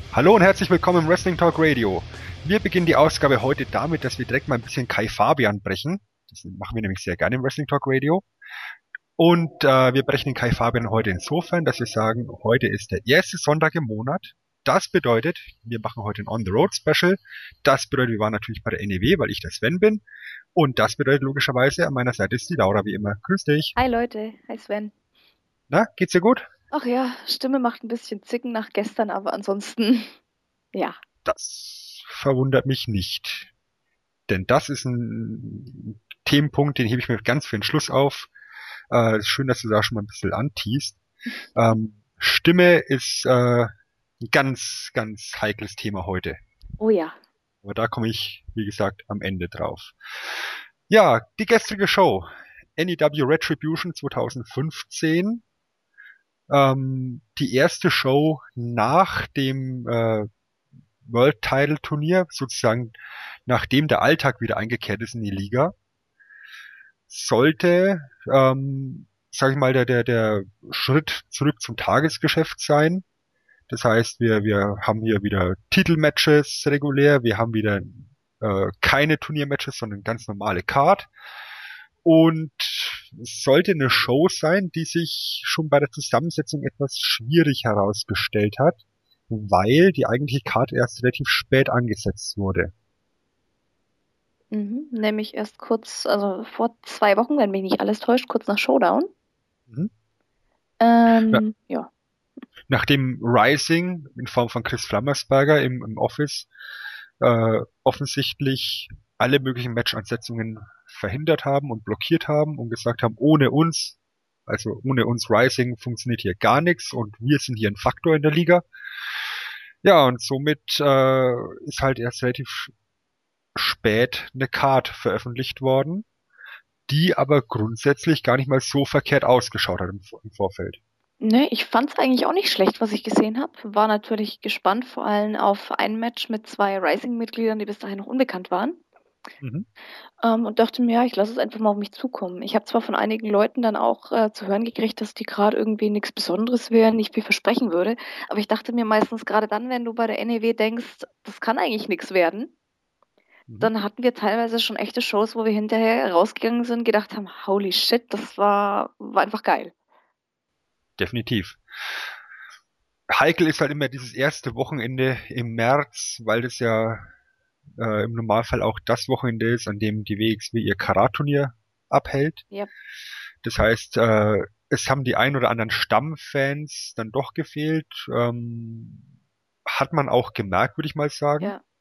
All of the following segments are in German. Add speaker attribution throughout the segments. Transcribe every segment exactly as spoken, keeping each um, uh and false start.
Speaker 1: Hallo und herzlich willkommen im Wrestling Talk Radio. Wir beginnen die Ausgabe heute damit, dass wir direkt mal ein bisschen Kai Fabian brechen. Das machen wir nämlich sehr gerne im Wrestling Talk Radio. Und äh, wir brechen den Kai Fabian heute insofern, dass wir sagen, heute ist der erste Sonntag im Monat. Das bedeutet, wir machen heute ein On-the-Road-Special. Das bedeutet, wir waren natürlich bei der N E W, weil ich der Sven bin. Und das bedeutet logischerweise, an meiner Seite ist die Laura wie immer. Grüß dich.
Speaker 2: Hi Leute, hi Sven.
Speaker 1: Na, geht's dir gut?
Speaker 2: Ach ja, Stimme macht ein bisschen Zicken nach gestern, aber ansonsten, ja.
Speaker 1: Das verwundert mich nicht. Denn das ist ein Themenpunkt, den hebe ich mir ganz für den Schluss auf. Äh, schön, dass du da schon mal ein bisschen anteast. Ähm, Stimme ist äh, ein ganz, ganz heikles Thema heute.
Speaker 2: Oh ja.
Speaker 1: Aber da komme ich, wie gesagt, am Ende drauf. Ja, die gestrige Show. N E W Retribution zwanzig fünfzehn. Ähm, die erste Show nach dem äh, World Title Turnier, sozusagen nachdem der Alltag wieder eingekehrt ist in die Liga, sollte, ähm, sag ich mal, der, der, der Schritt zurück zum Tagesgeschäft sein. Das heißt, wir, wir haben hier wieder Titelmatches regulär, wir haben wieder äh, keine Turniermatches, sondern ganz normale Card. Und es sollte eine Show sein, die sich schon bei der Zusammensetzung etwas schwierig herausgestellt hat, weil die eigentliche Card erst relativ spät angesetzt wurde.
Speaker 2: Mhm. Nämlich erst kurz, also vor zwei Wochen, wenn mich nicht alles täuscht, kurz nach Showdown.
Speaker 1: Mhm. Ja,
Speaker 2: Ähm, ja.
Speaker 1: nachdem Rising in Form von Chris Flammersberger im, im Office äh, offensichtlich alle möglichen Matchansetzungen verhindert haben und blockiert haben und gesagt haben, ohne uns, also ohne uns Rising funktioniert hier gar nichts und wir sind hier ein Faktor in der Liga. Ja, und somit äh, ist halt erst relativ spät eine Card veröffentlicht worden, die aber grundsätzlich gar nicht mal so verkehrt ausgeschaut hat im, im Vorfeld.
Speaker 2: Ne, ich fand es eigentlich auch nicht schlecht, was ich gesehen habe. War natürlich gespannt, vor allem auf ein Match mit zwei Rising-Mitgliedern, die bis dahin noch unbekannt waren.
Speaker 1: Mhm.
Speaker 2: Ähm, und dachte mir, ja, ich lasse es einfach mal auf mich zukommen. Ich habe zwar von einigen Leuten dann auch äh, zu hören gekriegt, dass die gerade irgendwie nichts Besonderes wären, nicht viel versprechen würde, aber ich dachte mir meistens gerade dann, wenn du bei der N E W denkst, das kann eigentlich nichts werden,
Speaker 1: Mhm.
Speaker 2: dann hatten wir teilweise schon echte Shows, wo wir hinterher rausgegangen sind, gedacht haben, holy shit, das war, war einfach geil.
Speaker 1: Definitiv. Heikel ist halt immer dieses erste Wochenende im März, weil das ja äh, im Normalfall auch das Wochenende ist, an dem die W X W ihr Karat-Turnier abhält.
Speaker 2: Ja,
Speaker 1: Das heißt, äh, es haben die ein oder anderen Stammfans dann doch gefehlt. Ähm, hat man auch gemerkt, würde ich mal sagen.
Speaker 2: ja.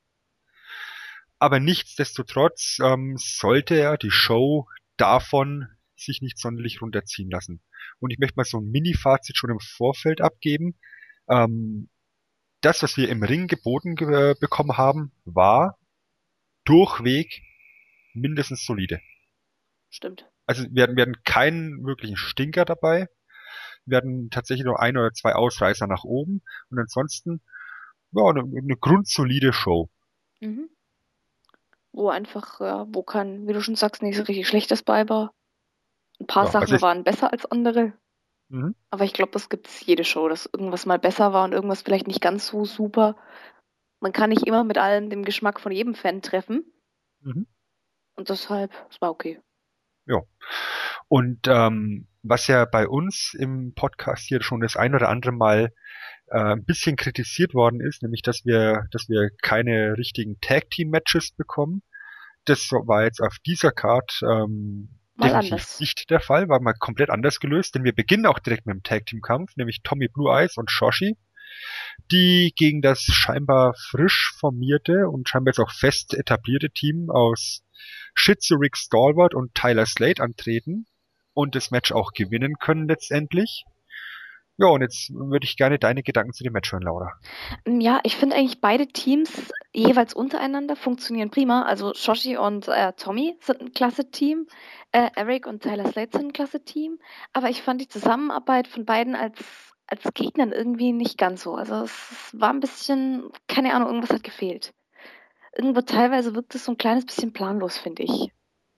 Speaker 1: Aber nichtsdestotrotz ähm, sollte er die Show davon sich nicht sonderlich runterziehen lassen. Und ich möchte mal so ein Mini-Fazit schon im Vorfeld abgeben. Ähm, das, was wir im Ring geboten ge bekommen haben, war durchweg mindestens solide.
Speaker 2: Stimmt.
Speaker 1: Also wir hatten, wir hatten keinen wirklichen Stinker dabei. Wir hatten tatsächlich nur ein oder zwei Ausreißer nach oben. Und ansonsten, ja, eine, eine grundsolide Show.
Speaker 2: Mhm. Wo einfach, ja, wo kann, wie du schon sagst, nicht so richtig Schlechtes bei war. Ein paar
Speaker 1: Ja, also
Speaker 2: Sachen
Speaker 1: es,
Speaker 2: waren besser als andere.
Speaker 1: mhm,
Speaker 2: Aber ich glaube, das gibt's jede Show, dass irgendwas mal besser war und irgendwas vielleicht nicht ganz so super. Man kann nicht immer mit allen dem Geschmack von jedem Fan treffen.
Speaker 1: mhm,
Speaker 2: Und deshalb, es war okay.
Speaker 1: ja. Und ähm, was ja bei uns im Podcast hier schon das ein oder andere Mal äh, ein bisschen kritisiert worden ist, nämlich dass wir, dass wir keine richtigen Tag-Team-Matches bekommen. Das so- war jetzt auf dieser Card ähm,
Speaker 2: Mal
Speaker 1: definitiv
Speaker 2: anders.
Speaker 1: nicht der Fall, war mal komplett anders gelöst, denn wir beginnen auch direkt mit dem Tag-Team-Kampf, nämlich Tommy Blue Eyes und Shoshi, die gegen das scheinbar frisch formierte und scheinbar jetzt auch fest etablierte Team aus Shitsu Rick Stalwart und Tyler Slate antreten und das Match auch gewinnen können letztendlich. Ja, und jetzt würde ich gerne deine Gedanken zu dem Match hören, Laura.
Speaker 2: Ja, ich finde eigentlich beide Teams jeweils untereinander funktionieren prima. Also Shoshi und äh, Tommy sind ein klasse Team. Äh, Eric und Tyler Slate sind ein klasse Team. Aber ich fand die Zusammenarbeit von beiden als, als Gegnern irgendwie nicht ganz so. Also es war ein bisschen, keine Ahnung, irgendwas hat gefehlt. Irgendwo teilweise wirkt es so ein kleines bisschen planlos, finde ich.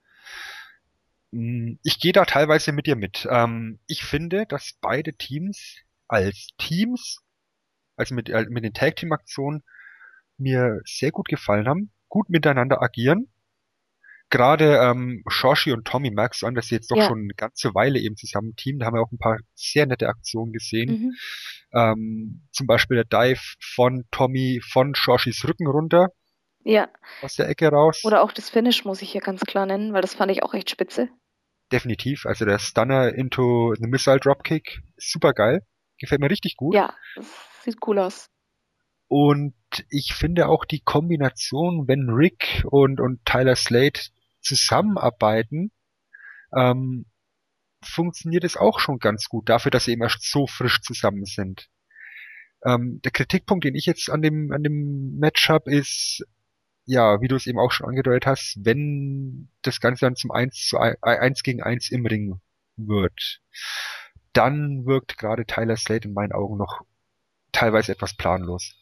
Speaker 1: Mm, Ich gehe da teilweise mit dir mit. Ähm, ich finde, dass beide Teams als Teams also mit, äh, mit den Tag-Team-Aktionen, mir sehr gut gefallen haben, gut miteinander agieren. Gerade ähm, Shoshi und Tommy merkst du an, dass sie jetzt doch
Speaker 2: Ja.
Speaker 1: schon eine ganze Weile eben zusammen teamen. Da haben wir auch ein paar sehr nette Aktionen gesehen.
Speaker 2: Mhm.
Speaker 1: Ähm, zum Beispiel der Dive von Tommy von Shoshis Rücken runter
Speaker 2: Ja.
Speaker 1: aus der Ecke raus.
Speaker 2: Oder auch das Finish muss ich hier ganz klar nennen, weil das fand ich auch echt spitze.
Speaker 1: Definitiv. Also der Stunner into the Missile Dropkick. Super geil. Gefällt mir richtig gut.
Speaker 2: Ja, das sieht cool aus.
Speaker 1: Und ich finde auch die Kombination, wenn Rick und, und Tyler Slate zusammenarbeiten, ähm, funktioniert es auch schon ganz gut, dafür, dass sie eben erst so frisch zusammen sind. Ähm, der Kritikpunkt, den ich jetzt an dem, an dem Match habe, ist, ja, wie du es eben auch schon angedeutet hast, wenn das Ganze dann zum eins zu eins gegen eins im Ring wird, dann wirkt gerade Tyler Slate in meinen Augen noch teilweise etwas planlos.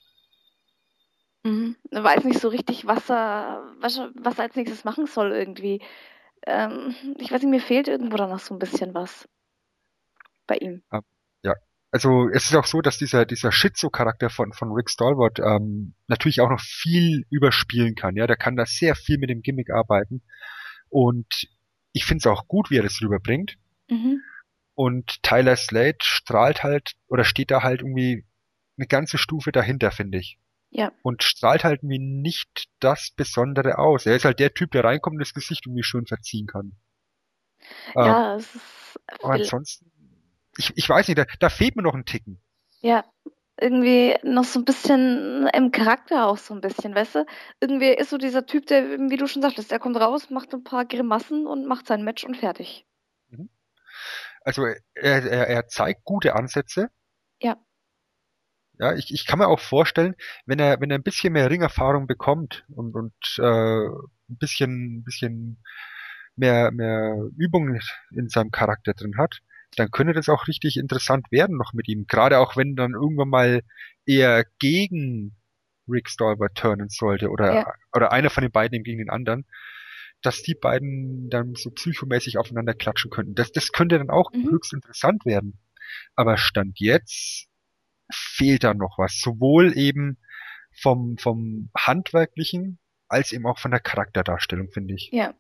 Speaker 2: Mhm. Er weiß nicht so richtig, was er, was er, was er als nächstes machen soll irgendwie. Ähm, ich weiß nicht, mir fehlt irgendwo dann noch so ein bisschen was bei ihm.
Speaker 1: Ähm, ja, also es ist auch so, dass dieser dieser Schizo-Charakter von von Rick Stallworth ähm, natürlich auch noch viel überspielen kann. Ja, der kann da sehr viel mit dem Gimmick arbeiten und ich finde es auch gut, wie er das rüberbringt.
Speaker 2: Mhm.
Speaker 1: Und Tyler Slade strahlt halt oder steht da halt irgendwie eine ganze Stufe dahinter, finde ich.
Speaker 2: Ja.
Speaker 1: Und strahlt halt irgendwie nicht das Besondere aus. Er ist halt der Typ, der reinkommt und das Gesicht irgendwie schön verziehen kann. Ähm,
Speaker 2: Ja, es ist
Speaker 1: aber
Speaker 2: viel,
Speaker 1: ansonsten, ich, ich weiß nicht, da, da fehlt mir noch ein Ticken.
Speaker 2: ja, irgendwie noch so ein bisschen im Charakter auch so ein bisschen, weißt du? Irgendwie ist so dieser Typ, der, wie du schon sagtest, der kommt raus, macht ein paar Grimassen und macht sein Match und fertig.
Speaker 1: Mhm. Also er, er, er zeigt gute Ansätze.
Speaker 2: Ja.
Speaker 1: Ja, ich, ich kann mir auch vorstellen, wenn er, wenn er ein bisschen mehr Ringerfahrung bekommt und, und äh, ein bisschen, ein bisschen mehr, mehr Übung in seinem Charakter drin hat, dann könnte das auch richtig interessant werden noch mit ihm. Gerade auch wenn dann irgendwann mal eher gegen Rick Stallworth turnen sollte
Speaker 2: Ja.
Speaker 1: oder, oder einer von den beiden eben gegen den anderen, dass die beiden dann so psychomäßig aufeinander klatschen könnten. Das, das könnte dann auch
Speaker 2: Mhm.
Speaker 1: höchst interessant werden. Aber Stand jetzt fehlt da noch was. Sowohl eben vom, vom Handwerklichen als eben auch von der Charakterdarstellung, finde ich.
Speaker 2: Ja.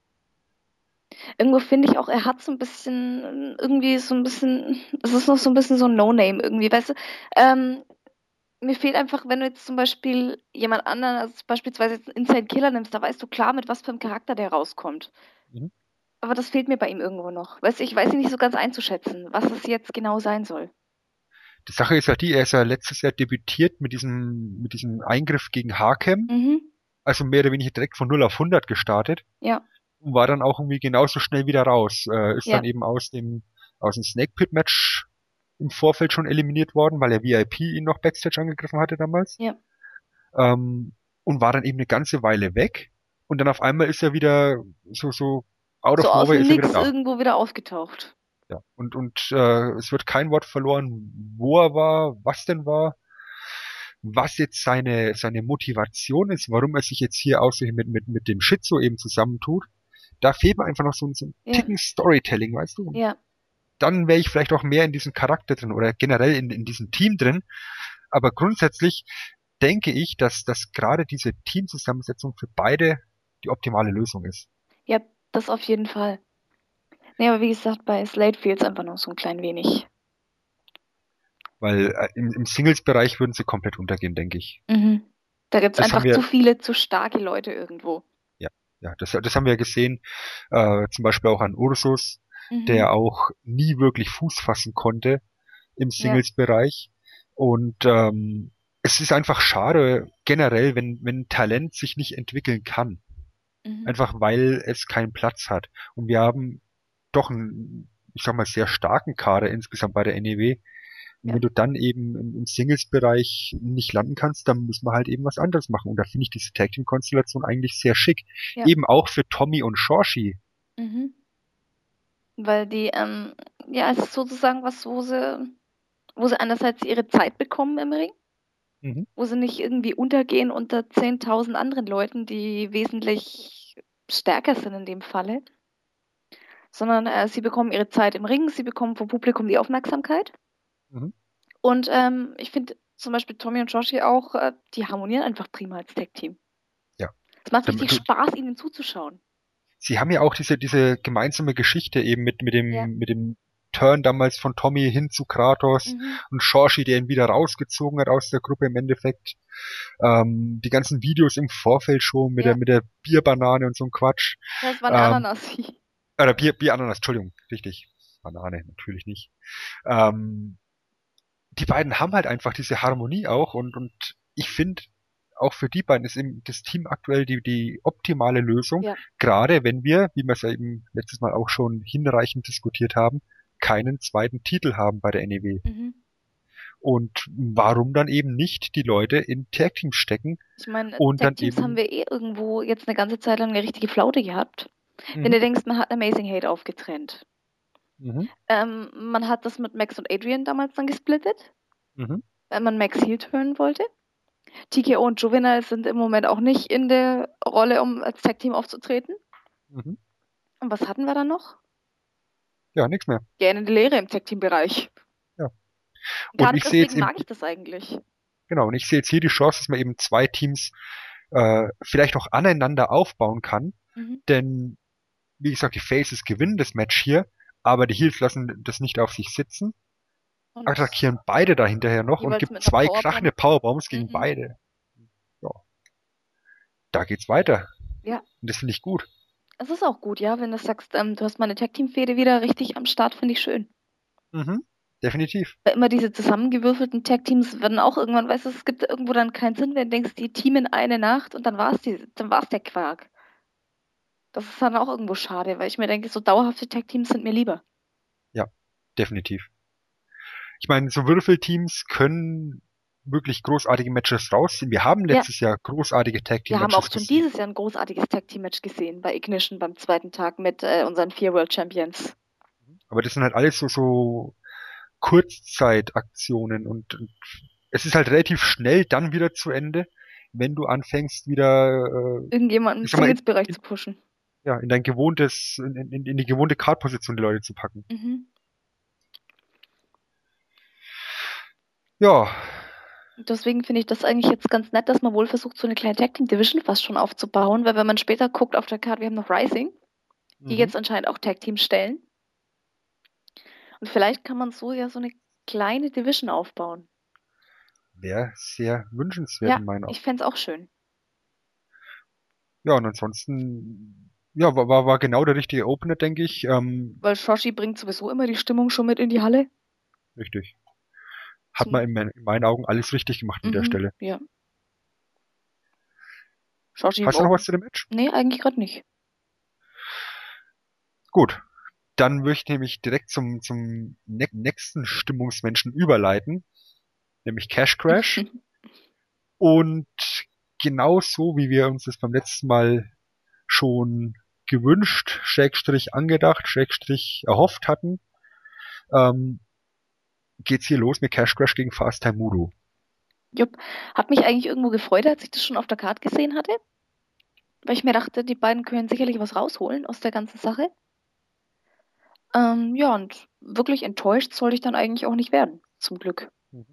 Speaker 2: Irgendwo finde ich auch, er hat so ein bisschen, irgendwie so ein bisschen, es ist noch so ein bisschen so ein No-Name irgendwie, weißt du? Ähm, mir fehlt einfach, wenn du jetzt zum Beispiel jemand anderen, also beispielsweise jetzt einen Inside Killer nimmst, da weißt du klar, mit was für einem Charakter der rauskommt.
Speaker 1: Mhm.
Speaker 2: Aber das fehlt mir bei ihm irgendwo noch. Weißt du, ich weiß nicht so ganz einzuschätzen, was es jetzt genau sein soll.
Speaker 1: Die Sache ist ja die, er ist ja letztes Jahr debütiert mit diesem, mit diesem Eingriff gegen Hakem,
Speaker 2: Mhm.
Speaker 1: also mehr oder weniger direkt von null auf hundert gestartet
Speaker 2: Ja,
Speaker 1: und war dann auch irgendwie genauso schnell wieder raus. Äh, ist dann
Speaker 2: ja,
Speaker 1: eben aus dem, aus dem Snake Pit Match im Vorfeld schon eliminiert worden, weil er V I P ihn noch Backstage angegriffen hatte damals.
Speaker 2: ja.
Speaker 1: Ähm, und war dann eben eine ganze Weile weg. Und dann auf einmal ist er wieder so, so out
Speaker 2: So
Speaker 1: of
Speaker 2: aus
Speaker 1: nowhere
Speaker 2: dem
Speaker 1: ist er wieder
Speaker 2: Nix
Speaker 1: da.
Speaker 2: irgendwo wieder aufgetaucht.
Speaker 1: Ja. Und, und äh, es wird kein Wort verloren, wo er war, was denn war, was jetzt seine, seine Motivation ist, warum er sich jetzt hier ausgerechnet mit, mit, mit dem Schizo eben zusammentut. Da fehlt mir einfach noch so, ein- so ein
Speaker 2: Ja,
Speaker 1: Ticken Storytelling, weißt du? Und
Speaker 2: ja.
Speaker 1: dann wäre ich vielleicht auch mehr in diesem Charakter drin oder generell in, in diesem Team drin. Aber grundsätzlich denke ich, dass, dass gerade diese Teamzusammensetzung für beide die optimale Lösung ist.
Speaker 2: Ja, das auf jeden Fall. Nee, aber wie gesagt, bei Slade fehlt es einfach noch so ein klein wenig.
Speaker 1: Weil äh, im, im Singles-Bereich würden sie komplett untergehen, denke ich.
Speaker 2: Mhm. Da gibt's
Speaker 1: Das haben
Speaker 2: einfach zu
Speaker 1: wir,
Speaker 2: viele, zu starke Leute irgendwo.
Speaker 1: ja, ja, das, das haben wir gesehen, äh, zum Beispiel auch an Ursus,
Speaker 2: Mhm.
Speaker 1: der auch nie wirklich Fuß fassen konnte im
Speaker 2: Ja.
Speaker 1: Singles-Bereich. Und ähm, es ist einfach schade generell, wenn, wenn Talent sich nicht entwickeln kann.
Speaker 2: Mhm.
Speaker 1: Einfach weil es keinen Platz hat. Und wir haben doch einen, ich sag mal, sehr starken Kader insgesamt bei der N E W. Und
Speaker 2: Ja.
Speaker 1: wenn du dann eben im, im Singles-Bereich nicht landen kannst, dann müssen wir halt eben was anderes machen. Und da finde ich diese Tag-Team-Konstellation eigentlich sehr schick.
Speaker 2: Ja.
Speaker 1: Eben auch für Tommy und Shoshi.
Speaker 2: Mhm. Weil die, ähm, ja, es ist sozusagen was, wo sie, wo sie einerseits ihre Zeit bekommen im Ring,
Speaker 1: Mhm.
Speaker 2: wo sie nicht irgendwie untergehen unter zehntausend anderen Leuten, die wesentlich stärker sind in dem Falle, sondern äh, sie bekommen ihre Zeit im Ring, sie bekommen vom Publikum die Aufmerksamkeit
Speaker 1: Mhm.
Speaker 2: Und ähm, ich finde zum Beispiel Tommy und Joshi auch, äh, die harmonieren einfach prima als Tag-Team.
Speaker 1: Ja.
Speaker 2: Es macht
Speaker 1: Damit
Speaker 2: richtig
Speaker 1: du,
Speaker 2: Spaß, ihnen zuzuschauen.
Speaker 1: sie haben ja auch diese, diese gemeinsame Geschichte eben mit, mit
Speaker 2: Ja.
Speaker 1: dem, mit dem Turn damals von Tommy hin zu Kratos
Speaker 2: Mhm.
Speaker 1: und Shoshi, der ihn wieder rausgezogen hat aus der Gruppe im Endeffekt. Ähm, die ganzen Videos im Vorfeld schon mit
Speaker 2: Ja.
Speaker 1: der, mit der Bierbanane und so ein Quatsch.
Speaker 2: Das war eine
Speaker 1: Ähm,
Speaker 2: Ananas.
Speaker 1: äh, Bier, Bierananas, Entschuldigung, richtig. Banane, natürlich nicht. Ähm, die beiden haben halt einfach diese Harmonie auch und, und ich finde, auch für die beiden ist eben das Team aktuell die, die optimale Lösung.
Speaker 2: Ja.
Speaker 1: Gerade wenn wir, wie wir es ja eben letztes Mal auch schon hinreichend diskutiert haben, keinen zweiten Titel haben bei der N E W.
Speaker 2: Mhm.
Speaker 1: Und warum dann eben nicht die Leute in Tag Teams stecken
Speaker 2: Ich meine,
Speaker 1: und dann
Speaker 2: Tag-Teams haben
Speaker 1: eben,
Speaker 2: wir eh irgendwo jetzt eine ganze Zeit lang eine richtige Flaute gehabt. Wenn
Speaker 1: mhm,
Speaker 2: du denkst, man hat Amazing Hate aufgetrennt.
Speaker 1: mhm,
Speaker 2: Ähm, man hat das mit Max und Adrian damals dann gesplittet,
Speaker 1: mhm,
Speaker 2: weil man Max heel turnen wollte. T K O und Juvenile sind im Moment auch nicht in der Rolle, um als Tag-Team aufzutreten.
Speaker 1: mhm,
Speaker 2: Und was hatten wir dann noch?
Speaker 1: ja, nichts mehr.
Speaker 2: Gerne die Lehre im Tag-Team-Bereich.
Speaker 1: Ja. Und
Speaker 2: Gerade
Speaker 1: ich sehe jetzt
Speaker 2: deswegen
Speaker 1: eben,
Speaker 2: mag ich das eigentlich.
Speaker 1: genau, und ich sehe jetzt hier die Chance, dass man eben zwei Teams äh, vielleicht auch aneinander aufbauen kann,
Speaker 2: Mhm.
Speaker 1: denn wie gesagt, die Faces gewinnen das Match hier, aber die Heels lassen das nicht auf sich sitzen,
Speaker 2: Und
Speaker 1: attackieren beide da hinterher noch und
Speaker 2: jeweils
Speaker 1: gibt
Speaker 2: mit einer
Speaker 1: zwei
Speaker 2: Powerbomb.
Speaker 1: krachende Powerbombs gegen
Speaker 2: Mhm.
Speaker 1: beide. Ja, da geht's weiter.
Speaker 2: Ja.
Speaker 1: Und das finde ich gut.
Speaker 2: Es ist auch gut, ja, wenn du sagst, ähm, du hast meine Tag-Team-Fehde wieder richtig am Start, finde ich schön.
Speaker 1: Mhm. Definitiv.
Speaker 2: Weil immer diese zusammengewürfelten Tag-Teams werden auch irgendwann, weißt du, es gibt irgendwo dann keinen Sinn, wenn du denkst, die teamen eine Nacht und dann war's die, dann war's der Quark. Das ist dann auch irgendwo schade, weil ich mir denke, so dauerhafte Tag-Teams sind mir lieber.
Speaker 1: Ja, definitiv. Ich meine, so Würfelteams können wirklich großartige Matches rausziehen. Wir haben
Speaker 2: Ja,
Speaker 1: letztes Jahr großartige Tag Team
Speaker 2: wir haben auch
Speaker 1: Matches
Speaker 2: schon
Speaker 1: gesehen.
Speaker 2: dieses Jahr ein großartiges Tag-Team-Match gesehen bei Ignition beim zweiten Tag mit äh, unseren vier World Champions.
Speaker 1: Aber das sind halt alles so, so Kurzzeitaktionen und, und es ist halt relativ schnell dann wieder zu Ende, wenn du anfängst wieder, äh,
Speaker 2: Irgendjemanden im
Speaker 1: ich sag mal, in,
Speaker 2: Singles-Bereich
Speaker 1: in,
Speaker 2: zu pushen.
Speaker 1: ja, in dein gewohntes, in, in, in die gewohnte Card-Position die Leute zu packen.
Speaker 2: Mhm.
Speaker 1: Ja,
Speaker 2: Deswegen finde ich das eigentlich jetzt ganz nett, dass man wohl versucht, so eine kleine Tag Team Division fast schon aufzubauen, weil wenn man später guckt auf der Karte, wir haben noch Rising, die
Speaker 1: mhm.
Speaker 2: jetzt anscheinend auch Tag Teams stellen. Und vielleicht kann man so ja so eine kleine Division aufbauen.
Speaker 1: Wäre sehr wünschenswert
Speaker 2: Ja,
Speaker 1: in meinen Augen.
Speaker 2: ich fände es auch schön.
Speaker 1: Ja, und ansonsten, ja, war, war, war genau der richtige Opener, denke ich. Ähm,
Speaker 2: Weil Shoshi bringt sowieso immer die Stimmung schon mit in die Halle.
Speaker 1: richtig. Hat man
Speaker 2: Zum,
Speaker 1: in, mein, in meinen Augen alles richtig gemacht an der
Speaker 2: mhm,
Speaker 1: Stelle.
Speaker 2: ja. Shoshi im
Speaker 1: Hast du noch was
Speaker 2: Open.
Speaker 1: zu dem Match?
Speaker 2: Nee, eigentlich gerade nicht.
Speaker 1: Gut. Dann würde ich nämlich direkt zum, zum ne nächsten Stimmungsmenschen überleiten, nämlich Cash Crash. Und genauso wie wir uns das beim letzten Mal schon gewünscht, Schrägstrich angedacht, Schrägstrich erhofft hatten, ähm, geht's hier los mit Cash Crash gegen Fast Time Mudo.
Speaker 2: Jupp. Hat mich eigentlich irgendwo gefreut, als ich das schon auf der Karte gesehen hatte. Weil ich mir dachte, die beiden können sicherlich was rausholen aus der ganzen Sache. Ähm, ja, und wirklich enttäuscht sollte ich dann eigentlich auch nicht werden. Zum Glück.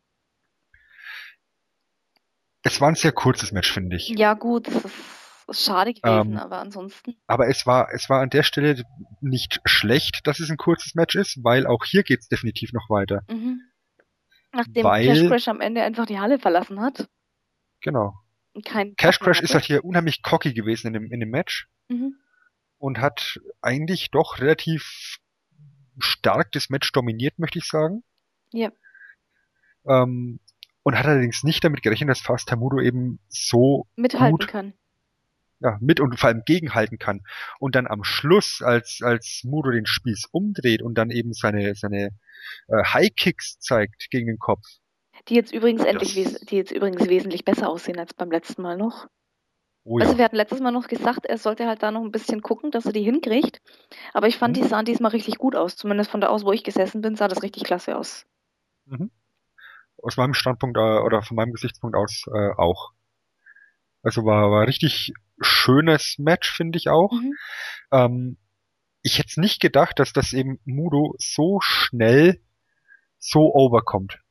Speaker 1: Es war ein sehr kurzes Match, finde ich.
Speaker 2: Ja, gut, das ist, ist schade gewesen,
Speaker 1: Ähm,
Speaker 2: aber ansonsten.
Speaker 1: aber es war, es war an der Stelle nicht schlecht, dass es ein kurzes Match ist, weil auch hier geht's definitiv noch weiter.
Speaker 2: Mhm. Nachdem Cash
Speaker 1: Weil,
Speaker 2: Crash am Ende einfach die Halle verlassen hat
Speaker 1: genau,
Speaker 2: und keinen
Speaker 1: Cash
Speaker 2: Bock mehr
Speaker 1: Crash ist
Speaker 2: hatte.
Speaker 1: halt hier unheimlich cocky gewesen in dem, in dem Match
Speaker 2: Mhm.
Speaker 1: und hat eigentlich doch relativ stark das Match dominiert, möchte ich sagen.
Speaker 2: Ja,
Speaker 1: Ähm, und hat allerdings nicht damit gerechnet, dass Fast Tamudo eben so
Speaker 2: mithalten
Speaker 1: gut,
Speaker 2: kann.
Speaker 1: ja, mit und vor allem gegenhalten kann. Und dann am Schluss, als, als Mudo den Spieß umdreht und dann eben seine, seine äh, High Kicks zeigt gegen den Kopf.
Speaker 2: Die jetzt übrigens endlich, wes
Speaker 1: Das,
Speaker 2: die jetzt übrigens wesentlich besser aussehen als beim letzten Mal noch.
Speaker 1: oh
Speaker 2: Also
Speaker 1: ja.
Speaker 2: wir hatten letztes Mal noch gesagt, er sollte halt da noch ein bisschen gucken, dass er die hinkriegt. Aber ich fand,
Speaker 1: Mhm.
Speaker 2: die sahen diesmal richtig gut aus. Zumindest von da aus, wo ich gesessen bin, sah das richtig klasse aus.
Speaker 1: Mhm. Aus meinem Standpunkt äh, oder von meinem Gesichtspunkt aus äh, auch. Also war, war richtig schönes Match, finde ich auch.
Speaker 2: Mhm.
Speaker 1: Ähm, ich hätte nicht gedacht, dass das eben Mudo so schnell so overkommt.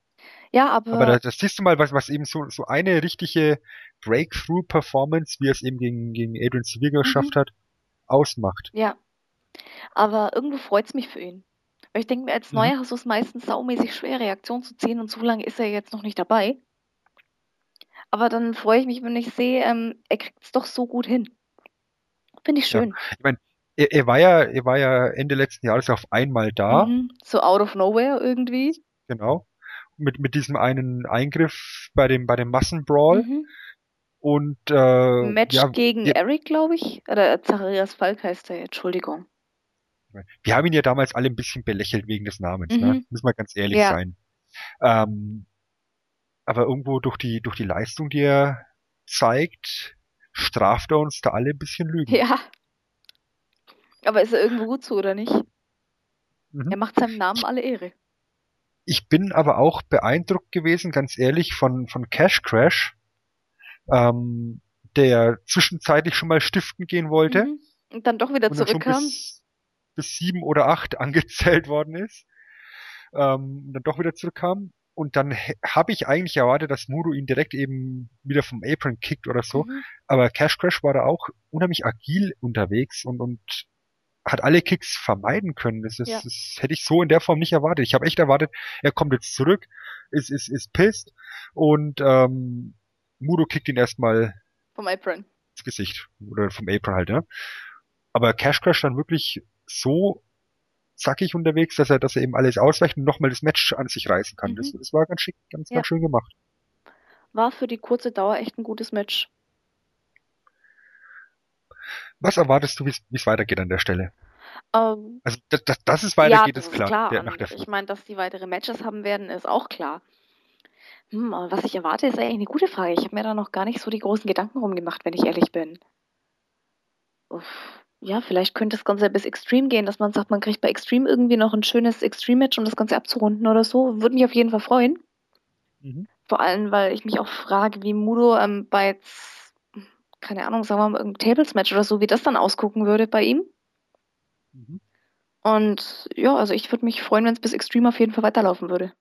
Speaker 2: Ja,
Speaker 1: Aber
Speaker 2: aber
Speaker 1: da, das siehst du mal, was, was eben so, so eine richtige Breakthrough-Performance, wie er es eben gegen, gegen Adrian Sevilla
Speaker 2: mhm,
Speaker 1: geschafft hat, ausmacht.
Speaker 2: ja, aber irgendwo freut's mich für ihn. Weil ich denke mir, als
Speaker 1: Mhm.
Speaker 2: Neuer hast du es meistens saumäßig schwer, Reaktion zu ziehen und so lange ist er jetzt noch nicht dabei. Aber dann freue ich mich, wenn ich sehe, ähm, er kriegt es doch so gut hin. Finde ich
Speaker 1: Ja.
Speaker 2: schön.
Speaker 1: Ich meine, er, er war ja, er war ja Ende letzten Jahres auf einmal da,
Speaker 2: Mhm. So out of nowhere irgendwie.
Speaker 1: genau, mit, mit diesem einen Eingriff bei dem, bei dem Massenbrawl.
Speaker 2: Mhm.
Speaker 1: Und äh,
Speaker 2: Match
Speaker 1: ja,
Speaker 2: gegen
Speaker 1: wir,
Speaker 2: Eric, glaube ich. Oder Zacharias Falk heißt er, Entschuldigung.
Speaker 1: wir haben ihn ja damals alle ein bisschen belächelt wegen des Namens, ne?
Speaker 2: Mhm.
Speaker 1: Müssen wir ganz ehrlich
Speaker 2: Ja,
Speaker 1: sein. Ähm, aber irgendwo durch die, durch die Leistung, die er zeigt, straft er uns da alle ein bisschen Lügen.
Speaker 2: ja. Aber ist er irgendwo gut so, oder nicht?
Speaker 1: Mhm.
Speaker 2: Er macht seinem Namen
Speaker 1: Ich,
Speaker 2: alle Ehre.
Speaker 1: ich bin aber auch beeindruckt gewesen, ganz ehrlich, von, von Cash Crash, ähm, der zwischenzeitlich schon mal stiften gehen wollte
Speaker 2: Mhm. Und dann doch wieder
Speaker 1: und dann schon
Speaker 2: zurückkam.
Speaker 1: bis, bis sieben oder acht angezählt worden ist, ähm, und dann doch wieder zurückkam. Und dann habe ich eigentlich erwartet, dass Mudo ihn direkt eben wieder vom Apron kickt oder so.
Speaker 2: Mhm.
Speaker 1: Aber Cash Crash war da auch unheimlich agil unterwegs und, und hat alle Kicks vermeiden können. Das, ist,
Speaker 2: Ja,
Speaker 1: das hätte ich so in der Form nicht erwartet. Ich habe echt erwartet, er kommt jetzt zurück, ist, ist, ist pissed und ähm, Mudo kickt ihn erstmal
Speaker 2: vom Apron.
Speaker 1: ins Gesicht. Oder vom Apron halt, ne? Aber Cash Crash dann wirklich so zackig unterwegs, dass er, dass er eben alles ausweicht und nochmal das Match an sich reißen kann. Das,
Speaker 2: Mhm.
Speaker 1: das war ganz schick, ganz,
Speaker 2: Ja,
Speaker 1: ganz schön gemacht.
Speaker 2: war für die kurze Dauer echt ein gutes Match.
Speaker 1: Was erwartest du, wie es weitergeht an der Stelle?
Speaker 2: Ähm,
Speaker 1: Also, dass, dass, dass es
Speaker 2: ja,
Speaker 1: weitergeht,
Speaker 2: das
Speaker 1: ist
Speaker 2: ist
Speaker 1: klar,
Speaker 2: klar.
Speaker 1: der, nach der
Speaker 2: Und ich
Speaker 1: Flucht.
Speaker 2: meine, dass die weitere Matches haben werden, ist auch klar. Hm, aber was ich erwarte, ist eigentlich eine gute Frage. Ich habe mir da noch gar nicht so die großen Gedanken rumgemacht, wenn ich ehrlich bin. Uff, ja, vielleicht könnte das Ganze bis Extreme gehen, dass man sagt, man kriegt bei Extreme irgendwie noch ein schönes Extreme-Match, um das Ganze abzurunden oder so. Würde mich auf jeden Fall freuen.
Speaker 1: Mhm.
Speaker 2: Vor allem, weil ich mich auch frage, wie Mudo ähm, bei jetzt, keine Ahnung, sagen wir mal, irgendeinem Tables-Match oder so, wie das dann ausgucken würde bei ihm.
Speaker 1: Mhm.
Speaker 2: Und ja, also ich würde mich freuen, wenn es bis Extreme auf jeden Fall weiterlaufen würde.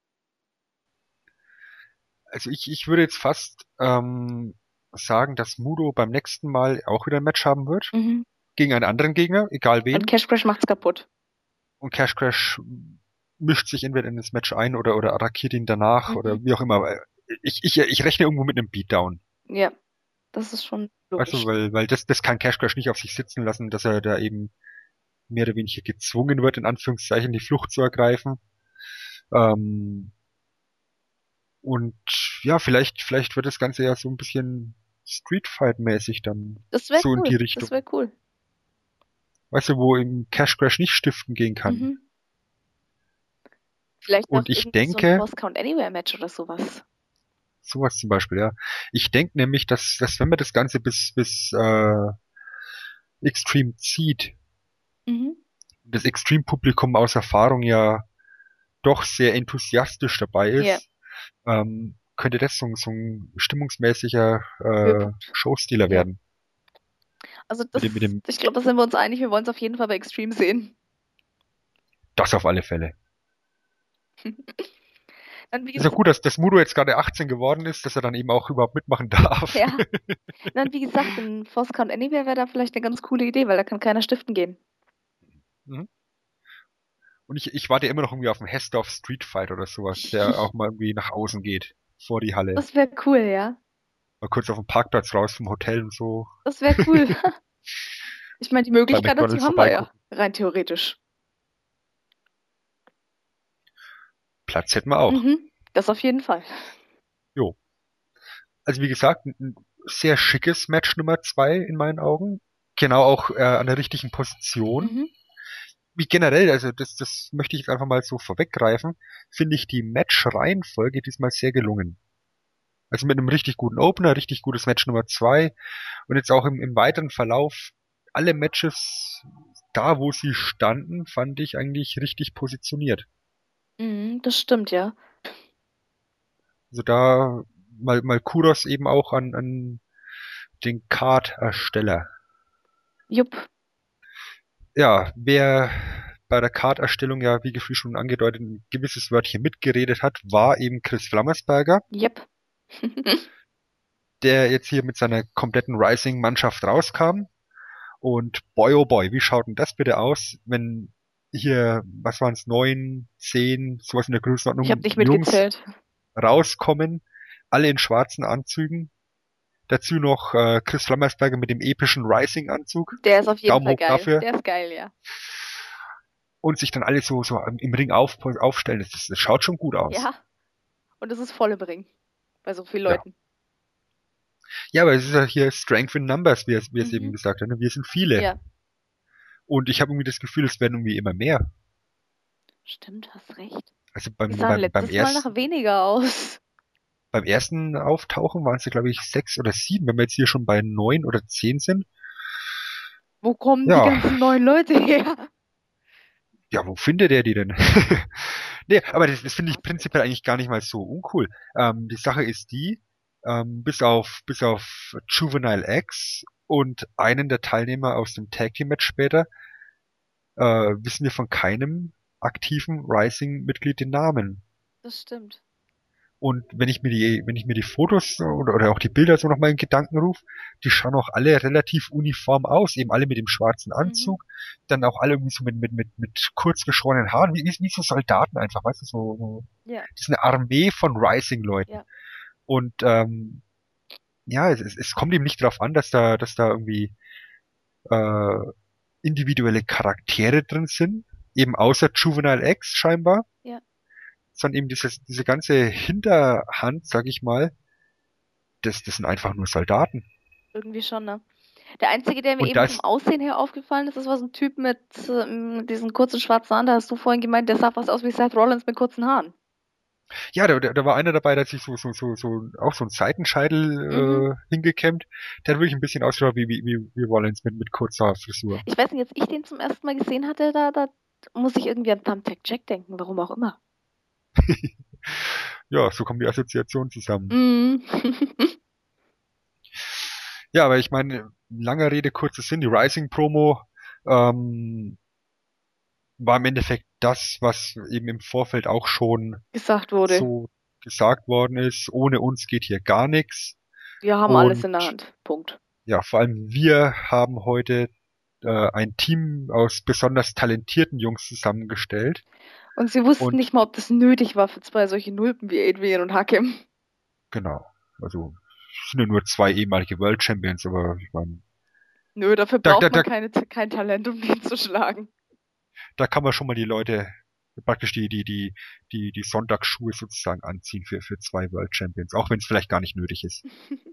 Speaker 1: Also ich, ich würde jetzt fast ähm, sagen, dass Mudo beim nächsten Mal auch wieder ein Match haben wird.
Speaker 2: Mhm.
Speaker 1: Gegen einen anderen Gegner, egal
Speaker 2: Und
Speaker 1: wen.
Speaker 2: Cash Crash macht's kaputt.
Speaker 1: Und Cash Crash mischt sich entweder in das Match ein oder, oder attackiert ihn danach
Speaker 2: Mhm.
Speaker 1: oder wie auch immer. Ich, ich, ich rechne irgendwo mit einem Beatdown.
Speaker 2: Ja, das ist schon
Speaker 1: Weißt du,
Speaker 2: logisch.
Speaker 1: weil, weil das, das kann Cash Crash nicht auf sich sitzen lassen, dass er da eben mehr oder weniger gezwungen wird, in Anführungszeichen die Flucht zu ergreifen. Ähm, und ja, vielleicht, vielleicht wird das Ganze ja so ein bisschen Street Fight-mäßig dann
Speaker 2: Das wäre
Speaker 1: so in die
Speaker 2: cool. Das
Speaker 1: Richtung.
Speaker 2: wäre cool.
Speaker 1: Weißt du, wo im Cash Crash nicht stiften gehen kann.
Speaker 2: Mhm. Vielleicht auch
Speaker 1: Und ich
Speaker 2: irgendwie so ein
Speaker 1: denke,
Speaker 2: Force Count Anywhere Match oder sowas.
Speaker 1: sowas zum Beispiel, ja. Ich denke nämlich, dass, dass wenn man das Ganze bis, bis äh, Extreme zieht,
Speaker 2: Mhm.
Speaker 1: und das Extreme-Publikum aus Erfahrung ja doch sehr enthusiastisch dabei
Speaker 2: Ja,
Speaker 1: ist, ähm, könnte das so, ein- so ein stimmungsmäßiger äh,
Speaker 2: Höhepunkt.
Speaker 1: Showstealer
Speaker 2: Ja.
Speaker 1: werden.
Speaker 2: Also
Speaker 1: Mit
Speaker 2: das,
Speaker 1: dem, mit dem,
Speaker 2: ich glaube, da sind wir uns einig, wir wollen es auf jeden Fall bei Extreme sehen.
Speaker 1: das auf alle Fälle.
Speaker 2: Dann wie
Speaker 1: Ist ja
Speaker 2: gesagt,
Speaker 1: gut, dass, dass Mudo jetzt gerade achtzehn geworden ist, dass er dann eben auch überhaupt mitmachen darf.
Speaker 2: ja. Dann wie gesagt, ein Force Count Anywhere wäre da vielleicht eine ganz coole Idee, weil da kann keiner stiften gehen.
Speaker 1: Mhm. Und ich, ich warte immer noch irgendwie auf einen Hesdorf Street Fight oder sowas, der auch mal irgendwie nach außen geht, vor die Halle.
Speaker 2: Das wäre cool, ja.
Speaker 1: Mal kurz auf den Parkplatz raus vom Hotel und so,
Speaker 2: Das wäre cool. Ich meine, die
Speaker 1: bei
Speaker 2: Möglichkeit dazu
Speaker 1: McDonalds
Speaker 2: haben wir ja,
Speaker 1: vorbeigucken.
Speaker 2: rein theoretisch.
Speaker 1: Platz hätten wir auch.
Speaker 2: Mhm. Das auf jeden Fall.
Speaker 1: Jo. Also wie gesagt, ein ein sehr schickes Match Nummer zwei in meinen Augen. Genau auch äh, an der richtigen Position.
Speaker 2: Mhm.
Speaker 1: Wie generell, also das, das möchte ich jetzt einfach mal so vorweggreifen, finde ich die Match-Reihenfolge diesmal sehr gelungen. Also mit einem richtig guten Opener, richtig gutes Match Nummer zwei und jetzt auch im, im weiteren Verlauf alle Matches da, wo sie standen, fand ich eigentlich richtig positioniert.
Speaker 2: Mhm, das stimmt, ja.
Speaker 1: Also da mal, mal Kudos eben auch an, an den Card-Ersteller.
Speaker 2: Jupp.
Speaker 1: Ja, wer bei der Card-Erstellung ja, wie Gefühl schon angedeutet, ein gewisses Wörtchen mitgeredet hat, war eben Chris Flammersberger,
Speaker 2: Yep.
Speaker 1: der jetzt hier mit seiner kompletten Rising-Mannschaft rauskam. Und boy, oh boy, wie schaut denn das bitte aus, wenn hier, was waren es, neun, zehn, sowas in der Größenordnung,
Speaker 2: Ich habe nicht
Speaker 1: Jungs
Speaker 2: mitgezählt.
Speaker 1: rauskommen, alle in schwarzen Anzügen. Dazu noch äh, Chris Flammersberger mit dem epischen Rising-Anzug.
Speaker 2: Der ist auf jeden
Speaker 1: Daumen
Speaker 2: Fall
Speaker 1: hoch
Speaker 2: geil.
Speaker 1: dafür.
Speaker 2: Der ist geil, ja.
Speaker 1: Und sich dann alle so, so im Ring auf, aufstellen. Das, das schaut schon gut aus.
Speaker 2: Ja. Und es ist voll im Ring. Bei so vielen
Speaker 1: Ja.
Speaker 2: Leuten.
Speaker 1: Ja, aber es ist ja hier Strength in Numbers, wie es, wie es
Speaker 2: Mhm.
Speaker 1: eben gesagt hat. Ne? Wir sind viele.
Speaker 2: Ja.
Speaker 1: Und ich habe irgendwie das Gefühl, es werden irgendwie immer mehr.
Speaker 2: Stimmt, hast recht.
Speaker 1: Also
Speaker 2: Die
Speaker 1: beim,
Speaker 2: sahen
Speaker 1: beim, beim,
Speaker 2: letztes Mal
Speaker 1: ersten,
Speaker 2: nach weniger aus.
Speaker 1: beim ersten Auftauchen waren es ja, glaube ich, sechs oder sieben. Wenn wir jetzt hier schon bei neun oder zehn sind.
Speaker 2: Wo kommen die
Speaker 1: Ja,
Speaker 2: ganzen neuen Leute her?
Speaker 1: ja, wo findet er die denn? Nee, aber das, das finde ich prinzipiell eigentlich gar nicht mal so uncool. Ähm, die Sache ist die, ähm, bis auf, bis auf Juvenile X und einen der Teilnehmer aus dem Tag Team Match später, äh, wissen wir von keinem aktiven Rising-Mitglied den Namen.
Speaker 2: Das stimmt.
Speaker 1: Und wenn ich mir die, wenn ich mir die Fotos oder, oder auch die Bilder so nochmal in Gedanken rufe, die schauen auch alle relativ uniform aus, eben alle mit dem schwarzen Anzug, mhm. dann auch alle irgendwie so mit, mit, mit, mit kurz geschorenen Haaren, wie, wie so Soldaten einfach, weißt du, so, so.
Speaker 2: Ja.
Speaker 1: Das ist eine Armee von Rising-Leuten.
Speaker 2: Ja.
Speaker 1: Und ähm, ja, es, es, es kommt eben nicht darauf an, dass da, dass da irgendwie äh, individuelle Charaktere drin sind, eben außer Juvenile X scheinbar.
Speaker 2: Ja.
Speaker 1: Sondern eben dieses, diese ganze Hinterhand, sag ich mal, das, das sind einfach nur Soldaten.
Speaker 2: Irgendwie schon, ne? Der einzige, der mir
Speaker 1: Und
Speaker 2: eben
Speaker 1: das,
Speaker 2: vom Aussehen her aufgefallen ist, das war so ein Typ mit, äh, mit diesen kurzen schwarzen Haaren. Da hast du vorhin gemeint, der sah fast aus wie Seth Rollins mit kurzen Haaren.
Speaker 1: ja, da, da war einer dabei, der hat sich so, so, so, so, auch so einen Seitenscheitel
Speaker 2: Mhm.
Speaker 1: äh, hingekämmt. Der hat wirklich ein bisschen ausgeschaut wie, wie, wie, wie Rollins mit, mit kurzer Frisur.
Speaker 2: Ich weiß nicht, jetzt ich den zum ersten Mal gesehen hatte, da, da muss ich irgendwie an Thumbtack Jack denken, warum auch immer.
Speaker 1: Ja, so kommen die Assoziationen zusammen.
Speaker 2: Mhm.
Speaker 1: Ja, aber ich meine, lange Rede, kurzer Sinn, die Rising-Promo ähm, war im Endeffekt das, was eben im Vorfeld auch schon
Speaker 2: gesagt wurde.
Speaker 1: so gesagt worden ist. Ohne uns geht hier gar nichts.
Speaker 2: Wir haben
Speaker 1: Und
Speaker 2: alles in der Hand. Punkt.
Speaker 1: Ja, vor allem wir haben heute äh, ein Team aus besonders talentierten Jungs zusammengestellt.
Speaker 2: Und sie wussten
Speaker 1: Und
Speaker 2: nicht mal, ob das nötig war für zwei solche Nulpen wie Adrian und Hakim.
Speaker 1: Genau. Also es sind ja nur zwei ehemalige World Champions, aber ich meine,
Speaker 2: Nö, dafür
Speaker 1: da,
Speaker 2: braucht
Speaker 1: da,
Speaker 2: man
Speaker 1: da,
Speaker 2: keine, kein Talent, um den zu schlagen.
Speaker 1: da kann man schon mal die Leute praktisch die, die, die, die, die Sonntagsschuhe sozusagen anziehen für, für zwei World Champions, auch wenn es vielleicht gar nicht nötig ist.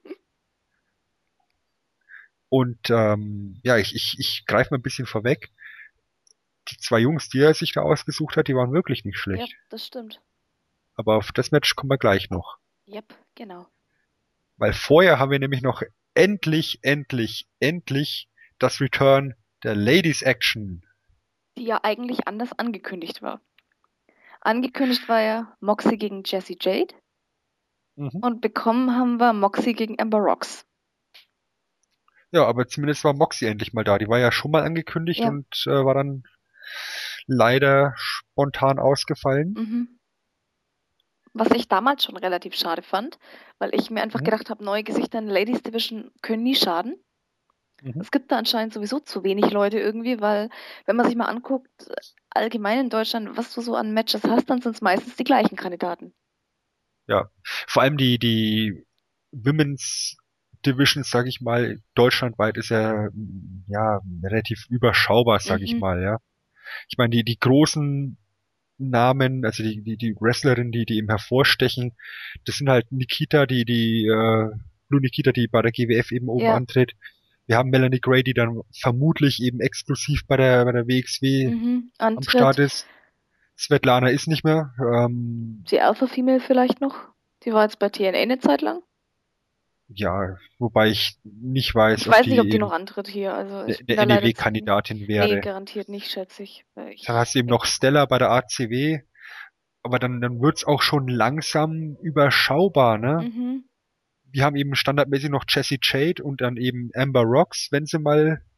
Speaker 1: Und ähm, ja, ich, ich, ich greife mal ein bisschen vorweg. Die zwei Jungs, die er sich da ausgesucht hat, die waren wirklich nicht schlecht.
Speaker 2: Ja, das stimmt.
Speaker 1: Aber auf das Match kommen wir gleich noch.
Speaker 2: Yep, genau.
Speaker 1: Weil vorher haben wir nämlich noch endlich, endlich, endlich das Return der Ladies Action.
Speaker 2: Die ja eigentlich anders angekündigt war. Angekündigt war ja Moxie gegen Jessie Jade.
Speaker 1: Mhm.
Speaker 2: Und bekommen haben wir Moxie gegen Amber Rocks.
Speaker 1: Ja, aber zumindest war Moxie endlich mal da. Die war ja schon mal angekündigt
Speaker 2: Ja.
Speaker 1: und äh, war dann leider spontan ausgefallen.
Speaker 2: Mhm. Was ich damals schon relativ schade fand, weil ich mir einfach
Speaker 1: Mhm.
Speaker 2: gedacht habe, neue Gesichter in der Ladies Division können nie schaden.
Speaker 1: Mhm.
Speaker 2: Es gibt da anscheinend sowieso zu wenig Leute irgendwie, weil wenn man sich mal anguckt, allgemein in Deutschland, was du so an Matches hast, dann sind es meistens die gleichen Kandidaten.
Speaker 1: Ja, vor allem die, die Women's Division, sag ich mal, deutschlandweit ist ja, ja, relativ überschaubar, sag ich
Speaker 2: Mhm.
Speaker 1: mal, ja. Ich meine, die, die großen Namen, also die, die, die Wrestlerinnen, die, die eben hervorstechen, das sind halt Nikita, die, die, äh, Blue Nikita, die bei der G W F eben oben
Speaker 2: Ja.
Speaker 1: antritt. Wir haben Melanie Gray, die dann vermutlich eben exklusiv bei der, bei der W X W
Speaker 2: Mhm.
Speaker 1: am
Speaker 2: Antritt.
Speaker 1: Start ist. Svetlana ist nicht mehr. Ähm,
Speaker 2: Die Alpha Female vielleicht noch. Die war jetzt bei T N A eine Zeit lang.
Speaker 1: ja, wobei ich nicht weiß,
Speaker 2: Ich
Speaker 1: ob
Speaker 2: weiß
Speaker 1: die
Speaker 2: nicht, ob die
Speaker 1: eben
Speaker 2: noch antritt hier. Also ich
Speaker 1: eine,
Speaker 2: bin
Speaker 1: eine
Speaker 2: da leider zu-
Speaker 1: N E W-Kandidatin
Speaker 2: Nee,
Speaker 1: wäre.
Speaker 2: garantiert nicht, schätze ich. Weil ich
Speaker 1: Dann hast du eben noch Stella bei der A C W. Aber dann, dann wird's auch schon langsam überschaubar, ne?
Speaker 2: Mhm.
Speaker 1: Wir haben eben standardmäßig noch Jessie Jade und dann eben Amber Rocks, wenn sie mal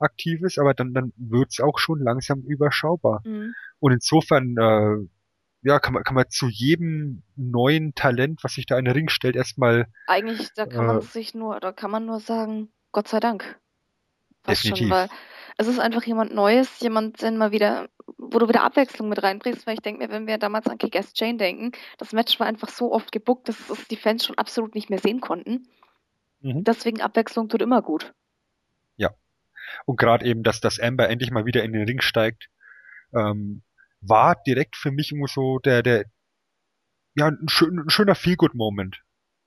Speaker 1: aktiv ist, aber dann, dann wird's auch schon langsam überschaubar.
Speaker 2: Mhm.
Speaker 1: Und insofern, äh, ja, kann man, kann man zu jedem neuen Talent, was sich da in den Ring stellt, erstmal
Speaker 2: Eigentlich, da kann
Speaker 1: äh,
Speaker 2: man sich nur, da kann man nur sagen, Gott sei Dank. Fast schon,
Speaker 1: definitiv.
Speaker 2: weil es ist einfach jemand Neues, jemand, den mal wieder, wo du wieder Abwechslung mit reinbringst, weil ich denke mir, wenn wir damals an Kick-Ass Jane denken, das Match war einfach so oft gebuckt, dass es die Fans schon absolut nicht mehr sehen konnten.
Speaker 1: Mhm.
Speaker 2: Deswegen Abwechslung tut immer gut.
Speaker 1: Ja. Und gerade eben, dass das Amber endlich mal wieder in den Ring steigt, ähm, war direkt für mich immer so der, der, ja, ein, schön, ein schöner Feel-Good-Moment.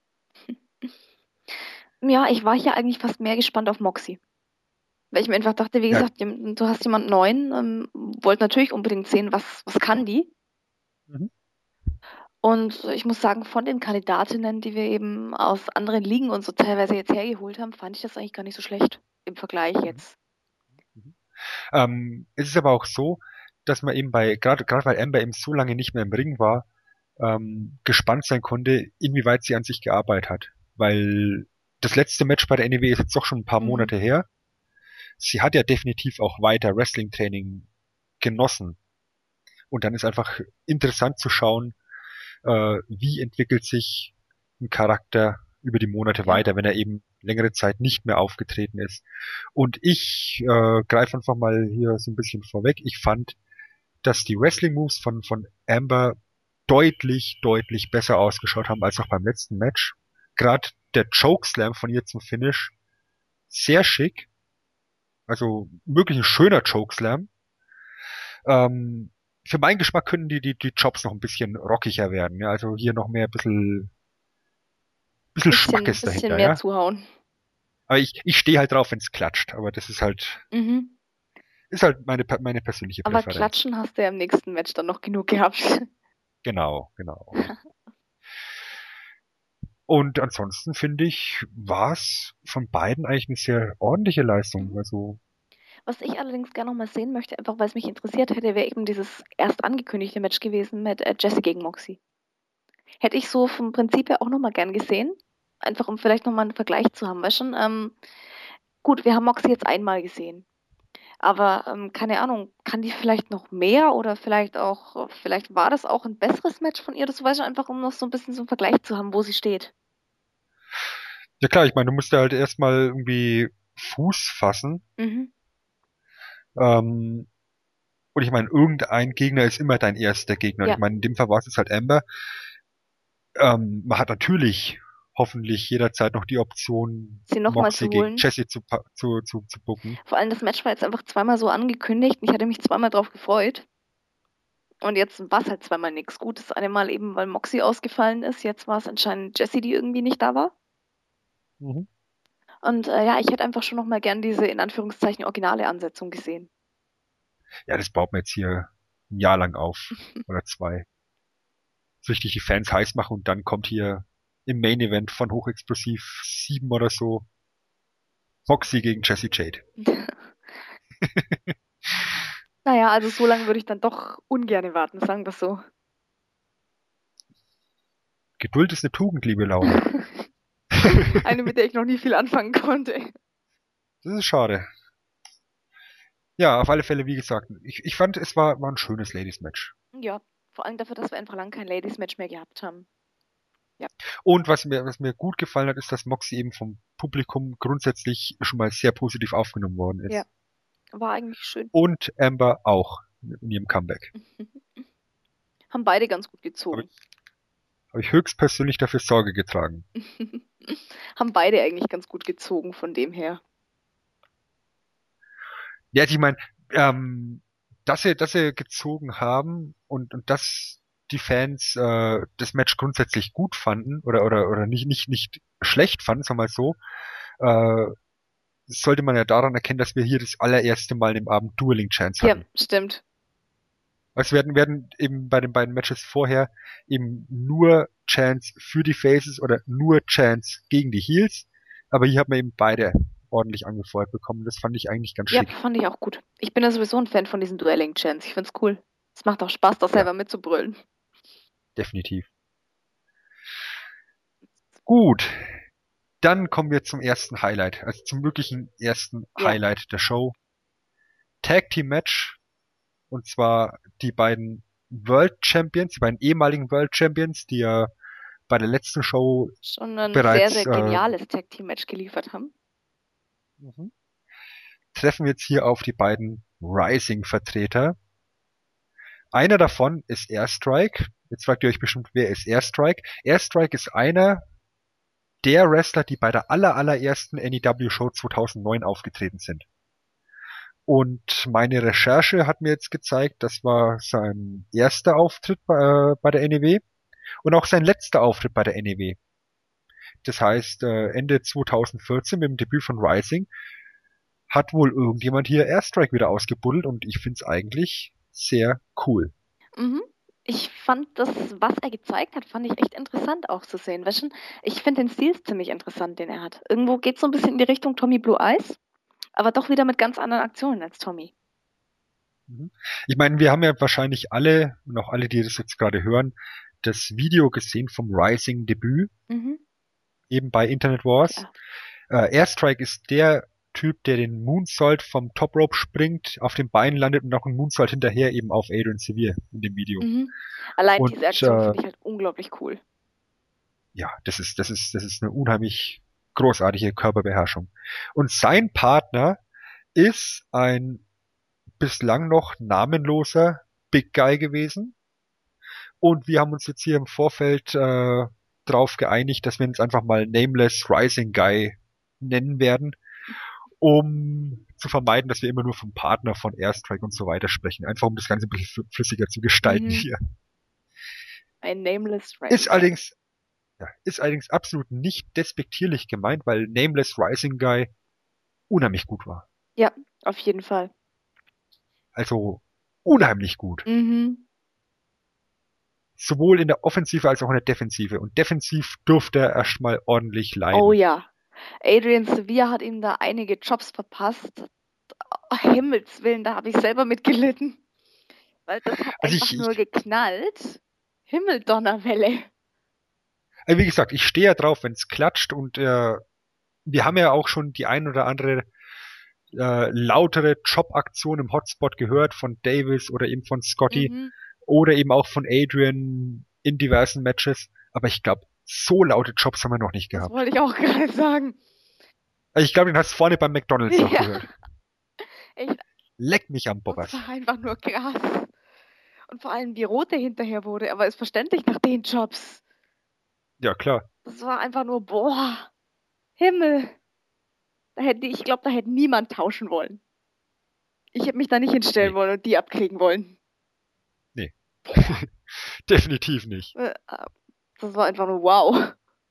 Speaker 2: Ja, ich war hier eigentlich fast mehr gespannt auf Moxie. Weil ich mir einfach dachte, wie
Speaker 1: Ja,
Speaker 2: gesagt, jem- du hast jemanden neuen, ähm, wollt natürlich unbedingt sehen, was, was kann die.
Speaker 1: mhm.
Speaker 2: Und ich muss sagen, von den Kandidatinnen, die wir eben aus anderen Ligen und so teilweise jetzt hergeholt haben, fand ich das eigentlich gar nicht so schlecht im Vergleich
Speaker 1: Mhm.
Speaker 2: jetzt.
Speaker 1: Mhm. Ähm, es ist aber auch so, dass man eben bei, gerade gerade weil Amber eben so lange nicht mehr im Ring war, ähm, gespannt sein konnte, inwieweit sie an sich gearbeitet hat. Weil das letzte Match bei der N E W ist jetzt doch schon ein paar
Speaker 2: Mhm.
Speaker 1: Monate her. Sie hat ja definitiv auch weiter Wrestling-Training genossen. Und dann ist einfach interessant zu schauen, äh, wie entwickelt sich ein Charakter über die Monate
Speaker 2: Ja.
Speaker 1: weiter, wenn er eben längere Zeit nicht mehr aufgetreten ist. Und ich äh, greife einfach mal hier so ein bisschen vorweg. Ich fand, dass die Wrestling-Moves von, von Amber deutlich, deutlich besser ausgeschaut haben als auch beim letzten Match. Gerade der Chokeslam von ihr zum Finish, sehr schick. Also wirklich ein schöner Chokeslam. Ähm, für meinen Geschmack können die, die, die Jobs noch ein bisschen rockiger werden. Ja? Also hier noch mehr ein bisschen, bisschen
Speaker 2: Bisschen,
Speaker 1: Schmackes
Speaker 2: bisschen
Speaker 1: dahinter,
Speaker 2: mehr
Speaker 1: ja.
Speaker 2: zuhauen.
Speaker 1: Aber ich, ich stehe halt drauf, wenn es klatscht. Aber das ist halt,
Speaker 2: Mhm.
Speaker 1: ist halt meine, per- meine persönliche
Speaker 2: Aber
Speaker 1: Präferenz.
Speaker 2: klatschen hast du ja im nächsten Match dann noch genug gehabt.
Speaker 1: Genau, genau. Und ansonsten finde ich, war es von beiden eigentlich eine sehr ordentliche Leistung.
Speaker 2: Mhm.
Speaker 1: Also,
Speaker 2: Was ich allerdings gerne noch mal sehen möchte, einfach weil es mich interessiert hätte, wäre eben dieses erst angekündigte Match gewesen mit äh, Jessie gegen Moxie. Hätte ich so vom Prinzip her auch noch mal gern gesehen. Einfach um vielleicht noch mal einen Vergleich zu haben. Weißt schon, ähm, gut, wir haben Moxie jetzt einmal gesehen. Aber ähm, keine Ahnung, kann die vielleicht noch mehr oder vielleicht auch, vielleicht war das auch ein besseres Match von ihr, das weiß ich einfach, um noch so ein bisschen so einen Vergleich zu haben, wo sie steht.
Speaker 1: ja klar, ich meine, du musst ja halt erstmal irgendwie Fuß fassen.
Speaker 2: Mhm.
Speaker 1: Ähm, und ich meine, irgendein Gegner ist immer dein erster Gegner. Und ich
Speaker 2: Ja,
Speaker 1: meine, in dem Fall war es jetzt halt Amber. Ähm, man hat natürlich hoffentlich jederzeit noch die Option,
Speaker 2: sie nochmal
Speaker 1: Moxie
Speaker 2: zu
Speaker 1: gegen
Speaker 2: holen.
Speaker 1: Jessie zu, pa- zu, zu, zu booken.
Speaker 2: Vor allem das Match war jetzt einfach zweimal so angekündigt und ich hatte mich zweimal drauf gefreut. Und jetzt war es halt zweimal nichts Gutes. Das eine Mal eben, weil Moxie ausgefallen ist. Jetzt war es anscheinend Jessie, die irgendwie nicht da war.
Speaker 1: Mhm.
Speaker 2: Und äh, ja, ich hätte einfach schon noch mal gern diese in Anführungszeichen originale Ansetzung gesehen.
Speaker 1: Ja, das baut man jetzt hier ein Jahr lang auf. Oder zwei. So richtig die Fans heiß machen und dann kommt hier im Main Event von Hochexplosiv sieben oder so Moxie gegen Jessie Jade.
Speaker 2: Naja, also so lange würde ich dann doch ungern warten, sagen wir so.
Speaker 1: Geduld ist eine Tugend, liebe Laura.
Speaker 2: Eine, mit der ich noch nie viel anfangen konnte.
Speaker 1: Das ist schade. Ja, auf alle Fälle, wie gesagt, ich, ich fand, es war, war ein schönes Ladies-Match.
Speaker 2: Ja, vor allem dafür, dass wir einfach lang kein Ladies-Match mehr gehabt haben. Ja,
Speaker 1: Und was mir, was mir gut gefallen hat, ist, dass Moxie eben vom Publikum grundsätzlich schon mal sehr positiv aufgenommen worden
Speaker 2: ja,
Speaker 1: ist.
Speaker 2: war eigentlich schön.
Speaker 1: Und Amber auch in ihrem Comeback.
Speaker 2: Haben beide ganz gut
Speaker 1: Habe
Speaker 2: gezogen.
Speaker 1: ich, hab ich höchstpersönlich dafür Sorge getragen.
Speaker 2: Haben beide eigentlich ganz gut gezogen von dem her.
Speaker 1: Ja, also ich meine, ähm, dass sie, dass sie gezogen haben und, und dass die Fans äh, das Match grundsätzlich gut fanden oder oder oder nicht nicht nicht schlecht fanden, sagen wir mal so, äh, sollte man ja daran erkennen, dass wir hier das allererste Mal im Abend Dueling Chance
Speaker 2: Ja,
Speaker 1: hatten.
Speaker 2: stimmt.
Speaker 1: Also werden werden eben bei den beiden Matches vorher eben nur Chance für die Faces oder nur Chance gegen die Heels, aber hier hat man eben beide ordentlich angefeuert bekommen. Das fand ich eigentlich ganz
Speaker 2: Ja,
Speaker 1: schick.
Speaker 2: fand ich auch gut. Ich bin ja sowieso ein Fan von diesen Duelling-Chants. Ich find's cool. Es macht auch Spaß, das
Speaker 1: Ja,
Speaker 2: selber mitzubrüllen.
Speaker 1: definitiv. Gut, dann kommen wir zum ersten Highlight, also zum wirklichen ersten
Speaker 2: Ja,
Speaker 1: Highlight der Show. Tag Team Match. Und zwar die beiden World Champions, die beiden ehemaligen World Champions, die ja bei der letzten Show
Speaker 2: Schon ein
Speaker 1: bereits
Speaker 2: sehr, sehr
Speaker 1: äh,
Speaker 2: geniales Tag-Team-Match geliefert haben.
Speaker 1: mhm. treffen wir jetzt hier auf die beiden Rising-Vertreter. Einer davon ist Airstrike. Jetzt fragt ihr euch bestimmt, wer ist Airstrike? Airstrike ist einer der Wrestler, die bei der aller, allerersten N E W-Show zweitausendneun aufgetreten sind. Und meine Recherche hat mir jetzt gezeigt, das war sein erster Auftritt bei, äh, bei der N E W und auch sein letzter Auftritt bei der N E W. Das heißt, äh, Ende zweitausendvierzehn mit dem Debüt von Rising hat wohl irgendjemand hier Airstrike wieder ausgebuddelt und ich find's eigentlich sehr cool.
Speaker 2: Mhm. Ich fand das, was er gezeigt hat, fand ich echt interessant auch zu sehen. Weißt du, ich finde den Stil ziemlich interessant, den er hat. Irgendwo geht es so ein bisschen in die Richtung Tommy Blue Eyes, aber doch wieder mit ganz anderen Aktionen als Tommy.
Speaker 1: Mhm. Ich meine, wir haben ja wahrscheinlich alle, und auch alle, die das jetzt gerade hören, das Video gesehen vom Rising-Debüt,
Speaker 2: Mhm.
Speaker 1: eben bei Internet Wars.
Speaker 2: Ja.
Speaker 1: Äh, Airstrike ist der Typ, der den Moonsault vom Top Rope springt, auf den Beinen landet und noch einen Moonsault hinterher eben auf Adrian Sevier in dem Video.
Speaker 2: Mhm. Allein
Speaker 1: Und,
Speaker 2: diese Aktion
Speaker 1: äh,
Speaker 2: finde ich halt unglaublich cool.
Speaker 1: Ja, das ist, das ist, das ist eine unheimlich großartige Körperbeherrschung. Und sein Partner ist ein bislang noch namenloser Big Guy gewesen. Und wir haben uns jetzt hier im Vorfeld äh, drauf geeinigt, dass wir uns einfach mal Nameless Rising Guy nennen werden, um zu vermeiden, dass wir immer nur vom Partner von Airstrike und so weiter sprechen. Einfach um das Ganze ein bisschen flüssiger zu gestalten
Speaker 2: Mhm.
Speaker 1: hier.
Speaker 2: Ein Nameless
Speaker 1: Ist
Speaker 2: Rising Guy.
Speaker 1: allerdings, ja, ist allerdings absolut nicht despektierlich gemeint, weil Nameless Rising Guy unheimlich gut war.
Speaker 2: Ja, auf jeden Fall.
Speaker 1: Also unheimlich gut.
Speaker 2: Mhm.
Speaker 1: Sowohl in der Offensive als auch in der Defensive. Und defensiv durfte er erstmal ordentlich leiden.
Speaker 2: Oh ja. Adrian Sevier hat ihm da einige Jobs verpasst. Oh, Himmels Willen, da habe ich selber mitgelitten. Weil das hat
Speaker 1: Also
Speaker 2: einfach
Speaker 1: ich,
Speaker 2: nur
Speaker 1: ich,
Speaker 2: geknallt. Himmeldonnerwelle.
Speaker 1: also wie gesagt, ich stehe ja drauf, wenn es klatscht und äh, wir haben ja auch schon die ein oder andere äh, lautere Job-Aktion im Hotspot gehört von Davis oder eben von Scotty
Speaker 2: Mhm.
Speaker 1: oder eben auch von Adrian in diversen Matches. Aber ich glaube, so laute Jobs haben wir noch nicht
Speaker 2: Das
Speaker 1: gehabt.
Speaker 2: wollte ich auch gerade sagen.
Speaker 1: Also ich glaube, den hast du vorne beim McDonalds noch
Speaker 2: Ja.
Speaker 1: gehört.
Speaker 2: Echt,
Speaker 1: Leck mich am
Speaker 2: das
Speaker 1: Bobbers.
Speaker 2: war einfach nur krass. Und vor allem, wie rot der hinterher wurde. Aber ist verständlich nach den Jobs.
Speaker 1: Ja, klar.
Speaker 2: Das war einfach nur, boah, Himmel. Da hätte, ich glaube, da hätte niemand tauschen wollen. Ich hätte mich da nicht hinstellen
Speaker 1: Nee.
Speaker 2: wollen und die abkriegen wollen.
Speaker 1: Nee.
Speaker 2: Boah.
Speaker 1: Definitiv nicht.
Speaker 2: Äh, Das war einfach nur wow.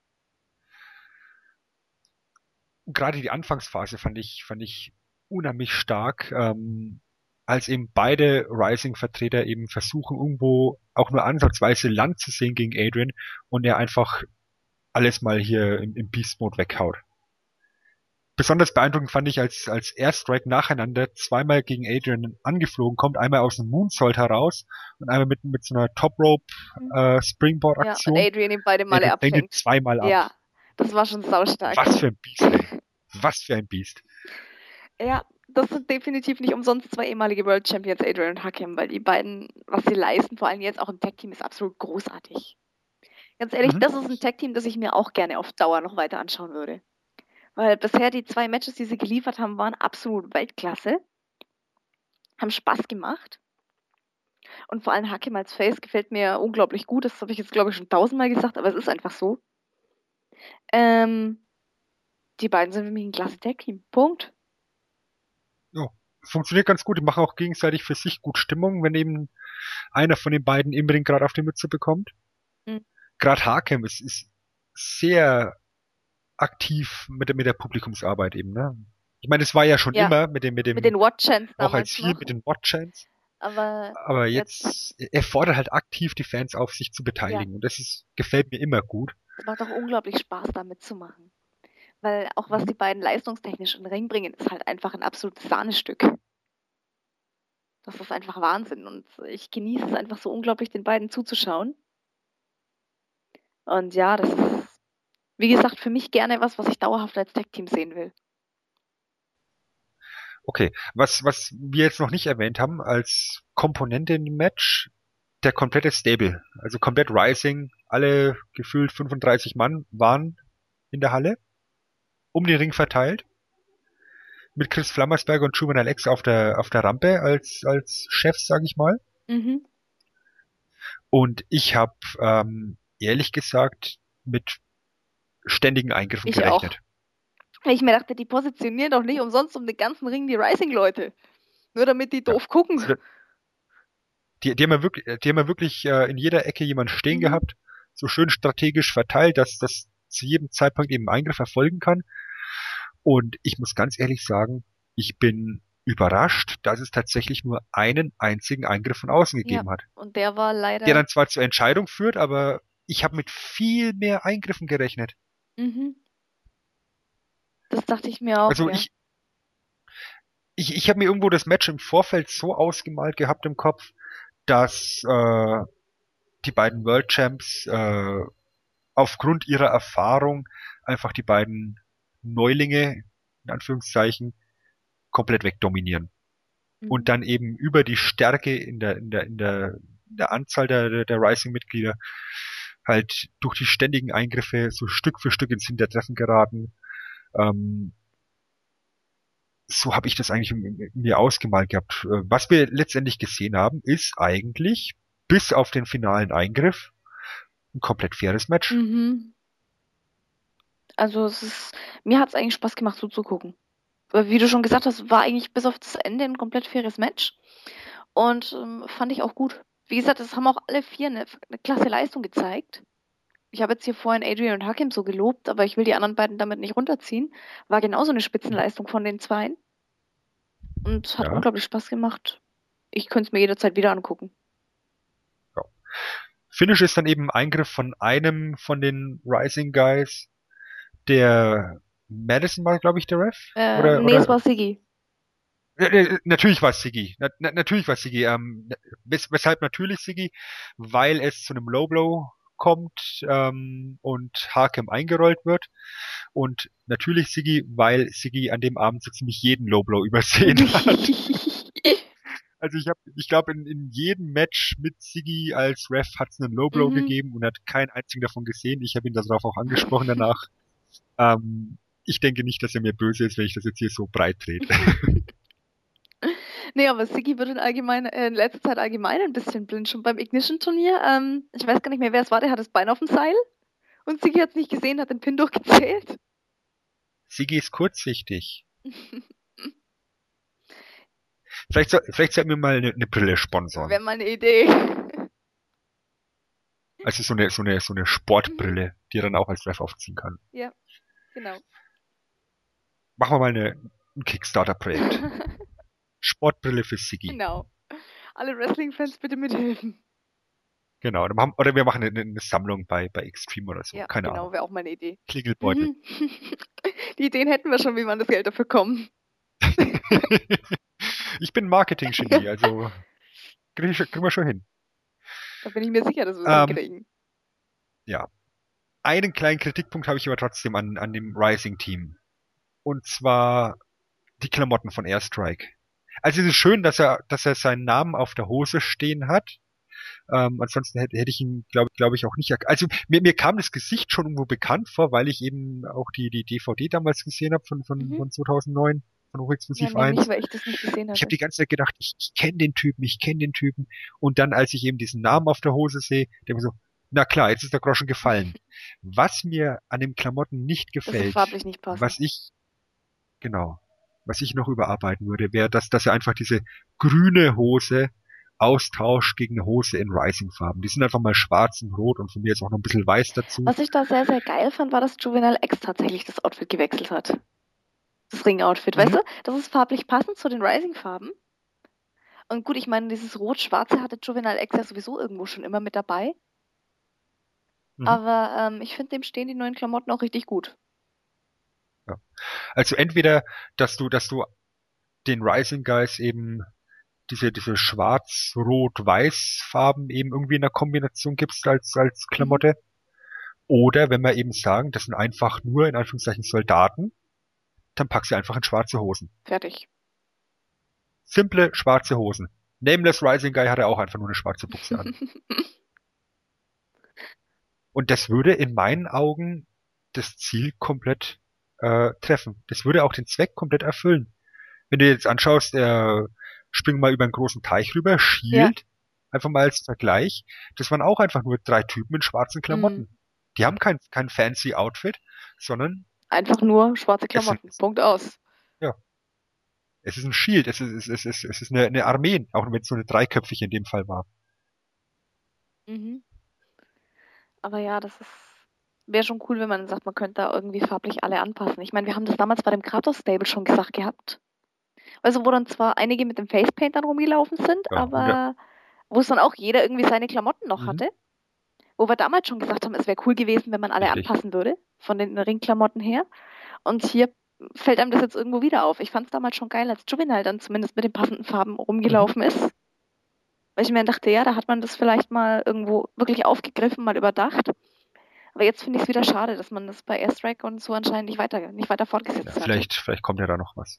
Speaker 1: Gerade die Anfangsphase fand ich, fand ich unheimlich stark, ähm, als eben beide Rising-Vertreter eben versuchen, irgendwo auch nur ansatzweise Land zu sehen gegen Adrian und er einfach alles mal hier im, im Beast-Mode weghaut. Besonders beeindruckend fand ich, als, als Airstrike nacheinander zweimal gegen Adrian angeflogen kommt, einmal aus dem Moonsault heraus und einmal mit, mit so einer Top-Rope äh, Springboard-Aktion.
Speaker 2: Ja, und Adrian ihm beide Male
Speaker 1: Adrian
Speaker 2: abfängt.
Speaker 1: fängt zweimal ab.
Speaker 2: Ja, das war schon saustark.
Speaker 1: Was für ein Biest, ey. Was für ein Biest.
Speaker 2: Ja, das sind definitiv nicht umsonst zwei ehemalige World Champions, Adrian und Hakim, weil die beiden, was sie leisten, vor allem jetzt auch im Tag-Team, ist absolut großartig. Ganz ehrlich,
Speaker 1: Mhm.
Speaker 2: das ist ein Tag-Team, das ich mir auch gerne auf Dauer noch weiter anschauen würde. Weil bisher die zwei Matches, die sie geliefert haben, waren absolut Weltklasse. Haben Spaß gemacht. Und vor allem Hakim als Face gefällt mir unglaublich gut. Das habe ich jetzt, glaube ich, schon tausendmal gesagt, aber es ist einfach so. Ähm, die beiden sind für mich ein klasse Tag-Team. Punkt.
Speaker 1: Ja, funktioniert ganz gut. Die machen auch gegenseitig für sich gut Stimmung, wenn eben einer von den beiden im Ring gerade auf die Mütze bekommt.
Speaker 2: Mhm.
Speaker 1: Gerade Hakem ist, ist sehr aktiv mit der, mit der Publikumsarbeit eben, ne? Ich meine, es war ja schon
Speaker 2: Ja,
Speaker 1: immer mit dem, mit dem,
Speaker 2: Mit den Watch-Chants
Speaker 1: auch als
Speaker 2: damals
Speaker 1: Ziel
Speaker 2: noch.
Speaker 1: mit den Watch-Chants.
Speaker 2: Aber
Speaker 1: Aber
Speaker 2: jetzt,
Speaker 1: jetzt, er fordert halt aktiv die Fans auf, sich zu beteiligen. Und das ist, gefällt mir immer gut.
Speaker 2: es macht auch unglaublich Spaß, da mitzumachen. Weil auch was
Speaker 1: Mhm.
Speaker 2: die beiden leistungstechnisch in den Ring bringen, ist halt einfach ein absolutes Sahnestück. Das ist einfach Wahnsinn. Und ich genieße es einfach so unglaublich, den beiden zuzuschauen. Und ja, das ist, wie gesagt, für mich gerne was, was ich dauerhaft als Tag-Team sehen will.
Speaker 1: Okay, was, was wir jetzt noch nicht erwähnt haben als Komponente in dem Match, der komplette Stable, also komplett Rising, alle gefühlt fünfunddreißig Mann waren in der Halle, um den Ring verteilt, mit Chris Flammersberger und Truman Alex auf der, auf der Rampe als, als Chefs, sag ich mal.
Speaker 2: Mhm.
Speaker 1: Und ich habe ähm, ehrlich gesagt mit ständigen Eingriffen
Speaker 2: Ich
Speaker 1: gerechnet.
Speaker 2: auch. Weil ich mir dachte, die positionieren doch nicht umsonst um den ganzen Ring die Rising-Leute. Nur damit die doof
Speaker 1: Ja.
Speaker 2: gucken.
Speaker 1: Also, die, die haben ja wirklich, die haben ja wirklich äh, in jeder Ecke jemanden stehen
Speaker 2: Mhm.
Speaker 1: gehabt, so schön strategisch verteilt, dass das zu jedem Zeitpunkt eben ein Eingriff erfolgen kann. Und ich muss ganz ehrlich sagen, ich bin überrascht, dass es tatsächlich nur einen einzigen Eingriff von außen
Speaker 2: Ja,
Speaker 1: gegeben hat.
Speaker 2: und der war
Speaker 1: Der
Speaker 2: leider.
Speaker 1: dann zwar zur Entscheidung führt, aber ich habe mit viel mehr Eingriffen gerechnet.
Speaker 2: Mhm. Das dachte ich mir auch,
Speaker 1: Also
Speaker 2: ja.
Speaker 1: ich, ich, ich habe mir irgendwo das Match im Vorfeld so ausgemalt gehabt im Kopf, dass äh, die beiden World Champs äh, aufgrund ihrer Erfahrung einfach die beiden Neulinge, in Anführungszeichen, komplett wegdominieren.
Speaker 2: Mhm.
Speaker 1: Und dann eben über die Stärke in der, in der, in der, in der Anzahl der, der, der Rising-Mitglieder halt durch die ständigen Eingriffe so Stück für Stück ins Hintertreffen geraten. Ähm, so habe ich das eigentlich mir ausgemalt gehabt. Äh, Was wir letztendlich gesehen haben, ist eigentlich bis auf den finalen Eingriff ein komplett faires Match.
Speaker 2: Mhm. Also es ist, mir hat es eigentlich Spaß gemacht zuzugucken. Weil wie du schon gesagt hast, war eigentlich bis auf das Ende ein komplett faires Match. Und ähm, fand ich auch gut. Wie gesagt, es haben auch alle vier eine, eine klasse Leistung gezeigt. Ich habe jetzt hier vorhin Adrian und Hakim so gelobt, aber ich will die anderen beiden damit nicht runterziehen. War genauso eine Spitzenleistung von den Zweien. Und hat
Speaker 1: Ja,
Speaker 2: unglaublich Spaß gemacht. Ich könnte es mir jederzeit wieder angucken.
Speaker 1: ja. Finish ist dann eben ein Eingriff von einem von den Rising Guys, der Madison war, glaube ich, der Ref?
Speaker 2: Äh,
Speaker 1: Oder,
Speaker 2: nee, es
Speaker 1: oder
Speaker 2: war Siggi.
Speaker 1: Ja, ja, natürlich war es Siggi. Na, na, natürlich war es Siggi. Ähm, wes weshalb natürlich Siggi? Weil es zu einem Low Blow kommt ähm, und Hakem eingerollt wird. Und natürlich Siggi, weil Siggi an dem Abend so ziemlich jeden Low Blow übersehen hat. Also ich habe, ich glaube, in, in jedem Match mit Siggi als Ref hat es einen Low Blow
Speaker 2: Mhm.
Speaker 1: gegeben und hat keinen einzigen davon gesehen. Ich habe ihn darauf auch angesprochen danach. Ähm, ich denke nicht, dass er mir böse ist, wenn ich das jetzt hier so breit trete.
Speaker 2: Nee, aber Siggi wird in, allgemein, äh, in letzter Zeit allgemein ein bisschen blind. Schon beim Ignition-Turnier, ähm, ich weiß gar nicht mehr, wer es war, der hat das Bein auf dem Seil. Und Siggi hat es nicht gesehen, hat den Pin durchgezählt.
Speaker 1: Siggi ist kurzsichtig. Vielleicht, soll, vielleicht sollten wir mal eine, eine Brille sponsern.
Speaker 2: Wäre mal eine Idee.
Speaker 1: Also so eine, so eine, so eine Sportbrille, die er dann auch als Ref aufziehen kann.
Speaker 2: Ja, genau.
Speaker 1: Machen wir mal eine, ein Kickstarter-Projekt. Sportbrille für Siggi.
Speaker 2: Genau. Alle Wrestling-Fans bitte mithelfen.
Speaker 1: Genau. Dann machen, oder wir machen eine, eine Sammlung bei, bei Extreme oder so.
Speaker 2: Ja,
Speaker 1: Keine
Speaker 2: genau,
Speaker 1: Ahnung.
Speaker 2: wäre auch meine Idee.
Speaker 1: Klingelbeutel.
Speaker 2: Mhm. Die Ideen hätten wir schon, wie man das Geld dafür kommt.
Speaker 1: Ich bin Marketing-Genie, also kriegen wir, kriegen wir schon hin.
Speaker 2: Da bin ich mir sicher, dass wir es
Speaker 1: Ähm,
Speaker 2: hinkriegen.
Speaker 1: ja. Einen kleinen Kritikpunkt habe ich aber trotzdem an, an dem Rising-Team. Und zwar die Klamotten von Airstrike. Also es ist schön, dass er, dass er seinen Namen auf der Hose stehen hat. Ähm, ansonsten hätte, hätte ich ihn, glaube glaub ich, auch nicht erkannt. Also mir, mir kam das Gesicht schon irgendwo bekannt vor, weil ich eben auch die, die D V D damals gesehen habe von, von,
Speaker 2: Mhm.
Speaker 1: von zweitausendneun, von
Speaker 2: Ja,
Speaker 1: Hochexklusiv
Speaker 2: nämlich,
Speaker 1: eins.
Speaker 2: weil ich das nicht gesehen
Speaker 1: Ich habe
Speaker 2: hatte.
Speaker 1: die ganze Zeit gedacht, ich, ich kenne den Typen, ich kenne den Typen. Und dann, als ich eben diesen Namen auf der Hose sehe, denke ich so, na klar, jetzt ist der Groschen gefallen. Was mir an den Klamotten nicht
Speaker 2: Dass sie
Speaker 1: gefällt,
Speaker 2: farblich nicht passen.
Speaker 1: was ich, genau, was ich noch überarbeiten würde, wäre, dass, dass er einfach diese grüne Hose austauscht gegen eine Hose in Rising-Farben. Die sind einfach mal schwarz und rot und von mir jetzt auch noch ein bisschen weiß dazu.
Speaker 2: Was ich da sehr, sehr geil fand, war, dass Juvenile X tatsächlich das Outfit gewechselt hat. Das Ring-Outfit,
Speaker 1: Mhm.
Speaker 2: weißt du? Das ist farblich passend zu den Rising-Farben. Und gut, ich meine, dieses Rot-Schwarze hatte Juvenile X ja sowieso irgendwo schon immer mit dabei.
Speaker 1: Mhm.
Speaker 2: Aber ähm, ich finde, dem stehen die neuen Klamotten auch richtig gut.
Speaker 1: Ja. Also entweder, dass du, dass du den Rising Guys eben diese, diese schwarz-rot-weiß-Farben eben irgendwie in der Kombination gibst als, als Klamotte. Mhm. Oder wenn wir eben sagen, das sind einfach nur in Anführungszeichen Soldaten, dann packst du einfach in schwarze Hosen.
Speaker 2: Fertig.
Speaker 1: Simple schwarze Hosen. Nameless Rising Guy hatte auch einfach nur eine schwarze Buchse an. Und das würde in meinen Augen das Ziel komplett äh, treffen. Das würde auch den Zweck komplett erfüllen. Wenn du jetzt anschaust, der springt mal über einen großen Teich rüber, Shield, ja. Einfach mal als Vergleich, das waren auch einfach nur drei Typen in schwarzen Klamotten. Mhm. Die haben kein, kein fancy Outfit, sondern
Speaker 2: einfach nur schwarze Klamotten. Sind, Punkt aus.
Speaker 1: Ja. Es ist ein Shield, es ist, es ist, es ist eine, eine Armee, auch wenn es so eine dreiköpfige in dem Fall war.
Speaker 2: Mhm. Aber ja, das ist wäre schon cool, wenn man sagt, man könnte da irgendwie farblich alle anpassen. Ich meine, wir haben das damals bei dem Kratos-Stable schon gesagt gehabt. Also wo dann zwar einige mit dem Facepaint dann rumgelaufen sind, ja, aber ja. wo es dann auch jeder irgendwie seine Klamotten noch mhm. hatte. Wo wir damals schon gesagt haben, es wäre cool gewesen, wenn man alle Richtig. anpassen würde, von den Ringklamotten her. Und hier fällt einem das jetzt irgendwo wieder auf. Ich fand es damals schon geil, als Juvenile dann zumindest mit den passenden Farben rumgelaufen mhm. ist. Weil ich mir dachte, ja, da hat man das vielleicht mal irgendwo wirklich aufgegriffen, mal überdacht. Aber jetzt finde ich es wieder schade, dass man das bei Airstrike und so anscheinend nicht weiter, nicht weiter fortgesetzt
Speaker 1: ja,
Speaker 2: hat.
Speaker 1: Vielleicht, vielleicht kommt ja da noch was.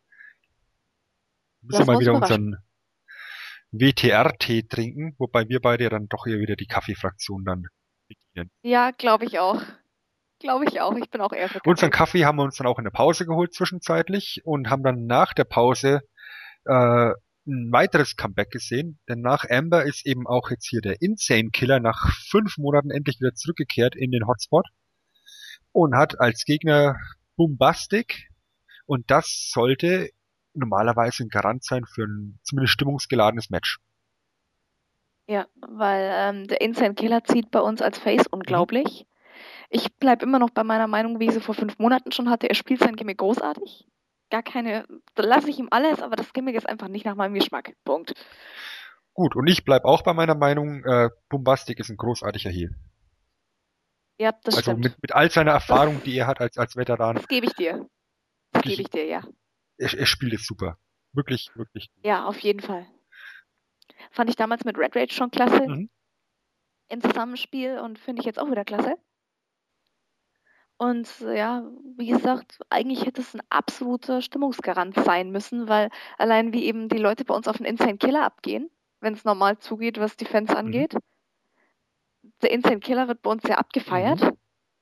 Speaker 1: Wir müssen ja mal wieder unseren W T R-Tee trinken, wobei wir beide ja dann doch eher wieder die Kaffeefraktion dann bedienen.
Speaker 2: Ja, glaube ich auch. Glaube ich auch. Ich bin auch eher für
Speaker 1: Kaffee. Unseren Kaffee haben wir uns dann auch in der Pause geholt zwischenzeitlich und haben dann nach der Pause äh, ein weiteres Comeback gesehen, denn nach Amber ist eben auch jetzt hier der Insane Killer nach fünf Monaten endlich wieder zurückgekehrt in den Hotspot und hat als Gegner Boombastic und das sollte normalerweise ein Garant sein für ein zumindest stimmungsgeladenes Match.
Speaker 2: Ja, weil ähm, der Insane Killer zieht bei uns als Face unglaublich. Mhm. Ich bleibe immer noch bei meiner Meinung, wie ich sie vor fünf Monaten schon hatte. Er spielt sein Gimmick großartig. Gar keine, da lasse ich ihm alles, aber das Gimmick ist einfach nicht nach meinem Geschmack. Punkt.
Speaker 1: Gut, und ich bleibe auch bei meiner Meinung, äh, Boombastic ist ein großartiger Heel.
Speaker 2: Ja, das
Speaker 1: also
Speaker 2: stimmt.
Speaker 1: Also mit, mit all seiner Erfahrung, das, die er hat als, als Veteran.
Speaker 2: Das gebe ich dir. Das gebe ich dir, ja.
Speaker 1: Er, er spielt es super. Wirklich, wirklich.
Speaker 2: Ja, auf jeden Fall. Fand ich damals mit Red Rage schon klasse. Mhm. Im Zusammenspiel und finde ich jetzt auch wieder klasse. Und ja, wie gesagt, eigentlich hätte es ein absoluter Stimmungsgarant sein müssen, weil allein wie eben die Leute bei uns auf den Insane Killer abgehen, wenn es normal zugeht, was die Fans angeht. Mhm. Der Insane Killer wird bei uns sehr abgefeiert. Mhm.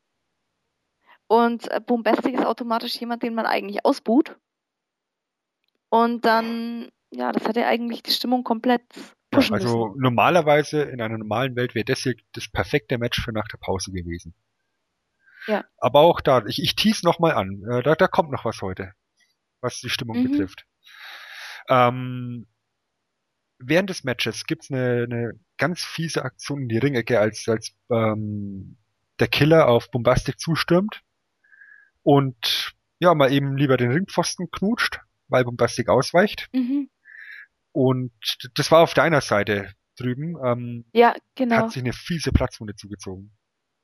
Speaker 2: Und äh, Boombastic ist automatisch jemand, den man eigentlich ausbuht. Und dann, ja, das hätte eigentlich die Stimmung komplett pushen
Speaker 1: ja, also
Speaker 2: müssen.
Speaker 1: Normalerweise in einer normalen Welt wäre das hier das perfekte Match für nach der Pause gewesen.
Speaker 2: Ja.
Speaker 1: Aber auch da, ich, ich tease nochmal an, äh, da, da kommt noch was heute, was die Stimmung mhm. betrifft. Ähm, während des Matches gibt's eine, eine ganz fiese Aktion in die Ringecke, als, als ähm, der Killer auf Boombastic zustürmt und ja, mal eben lieber den Ringpfosten knutscht, weil Boombastic ausweicht.
Speaker 2: Mhm.
Speaker 1: Und das war auf deiner Seite drüben. Ähm,
Speaker 2: ja, genau.
Speaker 1: Hat sich eine fiese Platzwunde zugezogen.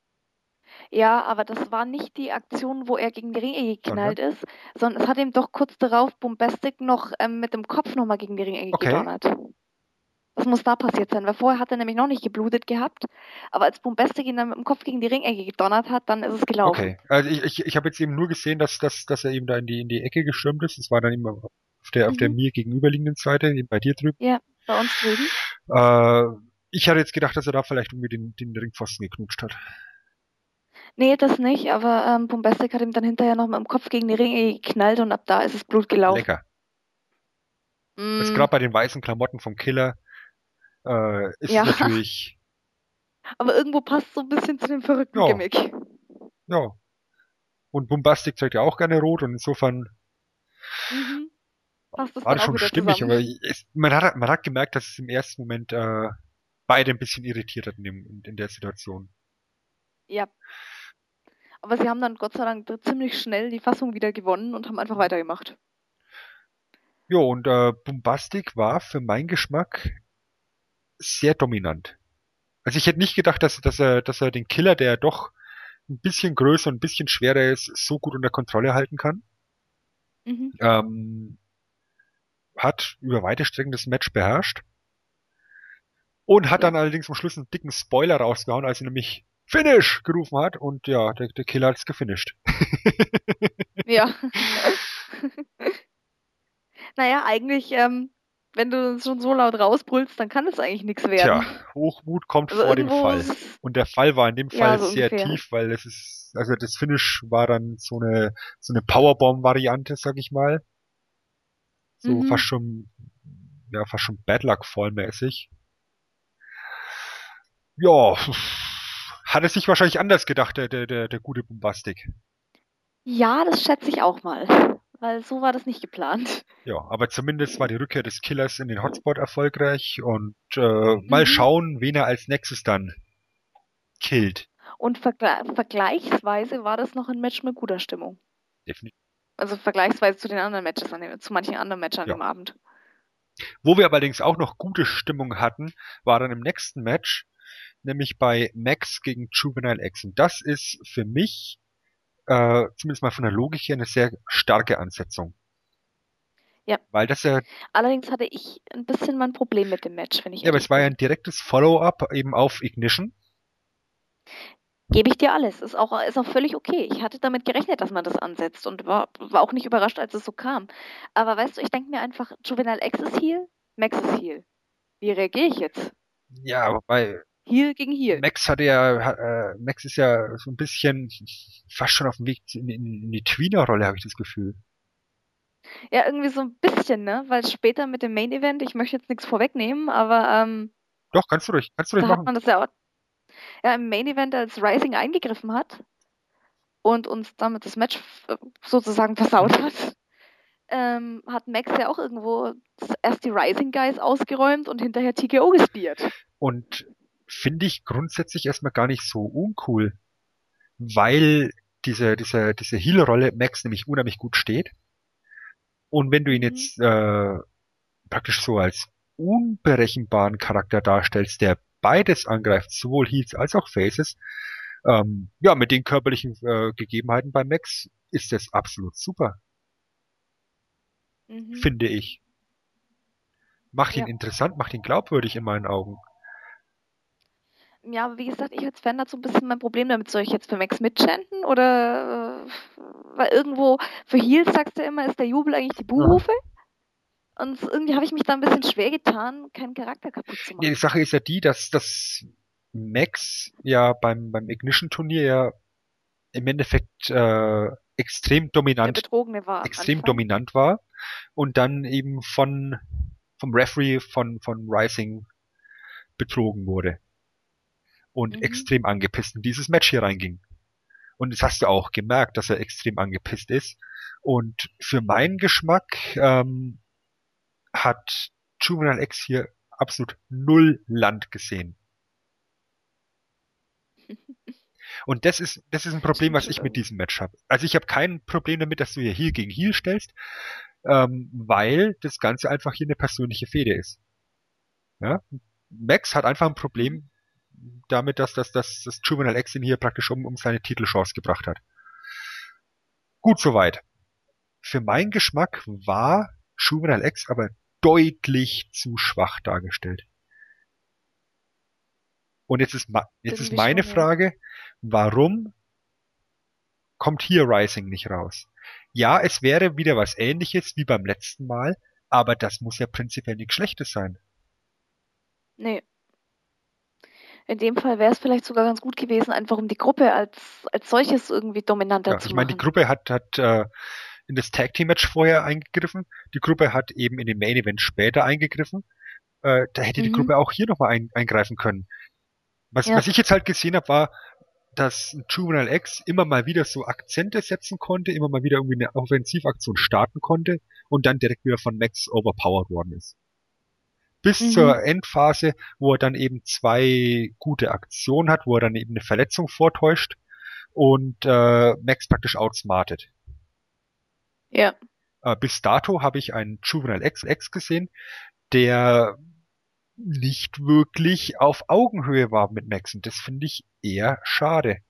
Speaker 2: Ja, aber das war nicht die Aktion, wo er gegen die Ringecke geknallt ist, sondern es hat ihm doch kurz darauf Boombastic noch ähm, mit dem Kopf nochmal gegen die Ringecke okay. gedonnert. Das muss da passiert sein, weil vorher hat er nämlich noch nicht geblutet gehabt, aber als Boombastic ihn dann mit dem Kopf gegen die Ringecke gedonnert hat, dann ist es gelaufen.
Speaker 1: Okay, also ich, ich, ich habe jetzt eben nur gesehen, dass, dass, dass er eben da in die, in die Ecke gestürmt ist. Das war dann immer auf der, mhm. auf der mir gegenüberliegenden Seite, bei dir drüben.
Speaker 2: Ja, bei uns drüben.
Speaker 1: Äh, ich hatte jetzt gedacht, dass er da vielleicht irgendwie den, den Ringpfosten geknutscht hat.
Speaker 2: Nee, das nicht, aber ähm, Boombastic hat ihm dann hinterher noch mit dem Kopf gegen die Ringe geknallt und ab da ist es Blut gelaufen.
Speaker 1: Lecker. Mm. Jetzt gerade bei den weißen Klamotten vom Killer äh, ist
Speaker 2: ja.
Speaker 1: es natürlich...
Speaker 2: Aber irgendwo passt so ein bisschen zu dem verrückten
Speaker 1: ja.
Speaker 2: Gimmick.
Speaker 1: Ja. Und Boombastic trägt ja auch gerne rot und insofern
Speaker 2: mhm. passt das
Speaker 1: war
Speaker 2: dann
Speaker 1: das
Speaker 2: auch
Speaker 1: schon
Speaker 2: wieder
Speaker 1: stimmig,
Speaker 2: zusammen.
Speaker 1: aber es, man, hat, man hat gemerkt, dass es im ersten Moment äh, beide ein bisschen irritiert hat in, dem, in, in der Situation.
Speaker 2: Ja. Aber sie haben dann Gott sei Dank ziemlich schnell die Fassung wieder gewonnen und haben einfach weitergemacht.
Speaker 1: Jo, und äh, Boombastic war für meinen Geschmack sehr dominant. Also ich hätte nicht gedacht, dass, dass er, dass er den Killer, der doch ein bisschen größer und ein bisschen schwerer ist, so gut unter Kontrolle halten kann. Mhm. Ähm, hat über weite Strecken das Match beherrscht. Und hat ja. dann allerdings am Schluss einen dicken Spoiler rausgehauen, als er nämlich Finish gerufen hat. Und ja, der, der Killer hat es gefinisht.
Speaker 2: ja. Naja, eigentlich, ähm, wenn du es schon so laut rausbrüllst, dann kann es eigentlich nichts werden.
Speaker 1: Tja, Hochmut kommt
Speaker 2: Also
Speaker 1: vor dem
Speaker 2: irgendwo
Speaker 1: Fall.
Speaker 2: ist es,
Speaker 1: Und der Fall war in dem
Speaker 2: ja,
Speaker 1: Fall
Speaker 2: so
Speaker 1: sehr
Speaker 2: ungefähr.
Speaker 1: tief, weil es ist, also das Finish war dann so eine, so eine Powerbomb-Variante, sag ich mal. So fast
Speaker 2: Mhm.
Speaker 1: schon, ja, fast schon Bad Luck Fall-mäßig. Ja, hat er sich wahrscheinlich anders gedacht, der, der, der, der gute Bombastic.
Speaker 2: Ja, das schätze ich auch mal, weil so war das nicht geplant.
Speaker 1: Ja, aber zumindest war die Rückkehr des Killers in den Hotspot erfolgreich und äh, mal
Speaker 2: Mhm.
Speaker 1: schauen, wen er als nächstes dann killt.
Speaker 2: Und vergle vergleichsweise war das noch ein Match mit guter Stimmung.
Speaker 1: Definitiv.
Speaker 2: Also vergleichsweise zu den anderen Matches an dem, zu manchen anderen Matches an
Speaker 1: Ja.
Speaker 2: dem Abend.
Speaker 1: Wo wir allerdings auch noch gute Stimmung hatten, war dann im nächsten Match, nämlich bei Max gegen Juvenile X. Und das ist für mich, äh, zumindest mal von der Logik her, eine sehr starke Ansetzung.
Speaker 2: Ja.
Speaker 1: Weil das ja,
Speaker 2: Allerdings hatte ich ein bisschen mein Problem mit dem Match, wenn ich
Speaker 1: ja, aber es
Speaker 2: ehrlich
Speaker 1: war ja ein
Speaker 2: bin.
Speaker 1: direktes Follow-up eben auf Ignition.
Speaker 2: Gebe ich dir alles. Ist auch, ist auch völlig okay. Ich hatte damit gerechnet, dass man das ansetzt und war, war auch nicht überrascht, als es so kam. Aber weißt du, ich denke mir einfach, Juvenile X ist Heel, Max ist Heel. Wie reagiere ich jetzt?
Speaker 1: Ja, wobei
Speaker 2: Heel gegen Heel.
Speaker 1: Max hatte ja, ha- äh, Max ist ja so ein bisschen fast schon auf dem Weg in, in, in die Tweener-Rolle, habe ich das Gefühl.
Speaker 2: Ja, irgendwie so ein bisschen, ne? Weil später mit dem Main Event, ich möchte jetzt nichts vorwegnehmen, aber ähm,
Speaker 1: Doch, kannst du ruhig, kannst du ruhig
Speaker 2: da hat
Speaker 1: machen.
Speaker 2: man das ja, auch, ja im Main Event, als Rising eingegriffen hat und uns damit das Match äh, sozusagen versaut
Speaker 1: Mhm.
Speaker 2: hat, ähm, hat Max ja auch irgendwo erst die Rising Guys ausgeräumt und hinterher T K O gespielt.
Speaker 1: Und finde ich grundsätzlich erstmal gar nicht so uncool, weil diese, diese, diese Heal-Rolle Max nämlich unheimlich gut steht. Und wenn du ihn
Speaker 2: Mhm.
Speaker 1: jetzt äh, praktisch so als unberechenbaren Charakter darstellst, der beides angreift, sowohl Heals als auch Faces, ähm, ja, mit den körperlichen äh, Gegebenheiten bei Max ist das absolut super,
Speaker 2: Mhm.
Speaker 1: finde ich. Macht ihn
Speaker 2: Ja.
Speaker 1: interessant, macht ihn glaubwürdig in meinen Augen.
Speaker 2: Ja, aber wie gesagt, ich als Fan hatte so ein bisschen mein Problem damit. Soll ich jetzt für Max mitchanten oder äh, weil irgendwo für Heels sagst du immer, ist der Jubel eigentlich die
Speaker 1: Mhm.
Speaker 2: Buhrufe? Und irgendwie habe ich mich da ein bisschen schwer getan, keinen Charakter kaputt zu
Speaker 1: Nee, die
Speaker 2: machen.
Speaker 1: Sache ist ja die, dass das Max ja beim, beim Ignition-Turnier ja im Endeffekt äh, extrem
Speaker 2: Der
Speaker 1: dominant,
Speaker 2: Betrogene war am
Speaker 1: extrem
Speaker 2: Anfang.
Speaker 1: dominant war und dann eben von vom Referee von von Rising betrogen wurde und
Speaker 2: Mhm.
Speaker 1: extrem angepisst in dieses Match hier reinging. Und das hast du auch gemerkt, dass er extrem angepisst ist. Und für meinen Geschmack ähm, hat Juvenile X hier absolut null Land gesehen. Und das ist, das ist ein Problem,
Speaker 2: Stimmt
Speaker 1: was
Speaker 2: schon
Speaker 1: ich mit
Speaker 2: irgendwie.
Speaker 1: diesem Match habe. Also ich habe kein Problem damit, dass du hier Heel gegen Heel stellst, ähm, weil das Ganze einfach hier eine persönliche Fehde ist. Ja? Max hat einfach ein
Speaker 2: Mhm.
Speaker 1: Problem damit, dass das, dass das Juvenile X ihn hier praktisch um, um seine Titelchance gebracht hat. Gut soweit. Für meinen Geschmack war Juvenile X aber deutlich zu schwach dargestellt. Und jetzt ist, jetzt ist
Speaker 2: Irgendwie
Speaker 1: meine
Speaker 2: schon, ja.
Speaker 1: Frage, warum kommt hier Rising nicht raus? Ja, es wäre wieder was Ähnliches wie beim letzten Mal, aber das muss ja prinzipiell nichts Schlechtes sein.
Speaker 2: Nee. In dem Fall wäre es vielleicht sogar ganz gut gewesen, einfach um die Gruppe als, als solches irgendwie dominanter
Speaker 1: Ja,
Speaker 2: zu
Speaker 1: ich meine, die
Speaker 2: machen.
Speaker 1: Gruppe hat, hat äh, in das Tag Team Match vorher eingegriffen, die Gruppe hat eben in den Main Event später eingegriffen. Äh, da hätte die
Speaker 2: Mhm.
Speaker 1: Gruppe auch hier nochmal ein, eingreifen können. Was,
Speaker 2: Ja.
Speaker 1: was ich jetzt halt gesehen habe, war, dass Juvenile X immer mal wieder so Akzente setzen konnte, immer mal wieder irgendwie eine Offensivaktion starten konnte und dann direkt wieder von Max overpowered worden ist. Bis
Speaker 2: Mhm.
Speaker 1: zur Endphase, wo er dann eben zwei gute Aktionen hat, wo er dann eben eine Verletzung vortäuscht und äh, Max praktisch outsmartet.
Speaker 2: Ja.
Speaker 1: Äh, bis dato habe ich einen Juvenile X, X gesehen, der nicht wirklich auf Augenhöhe war mit Max und das finde ich eher schade.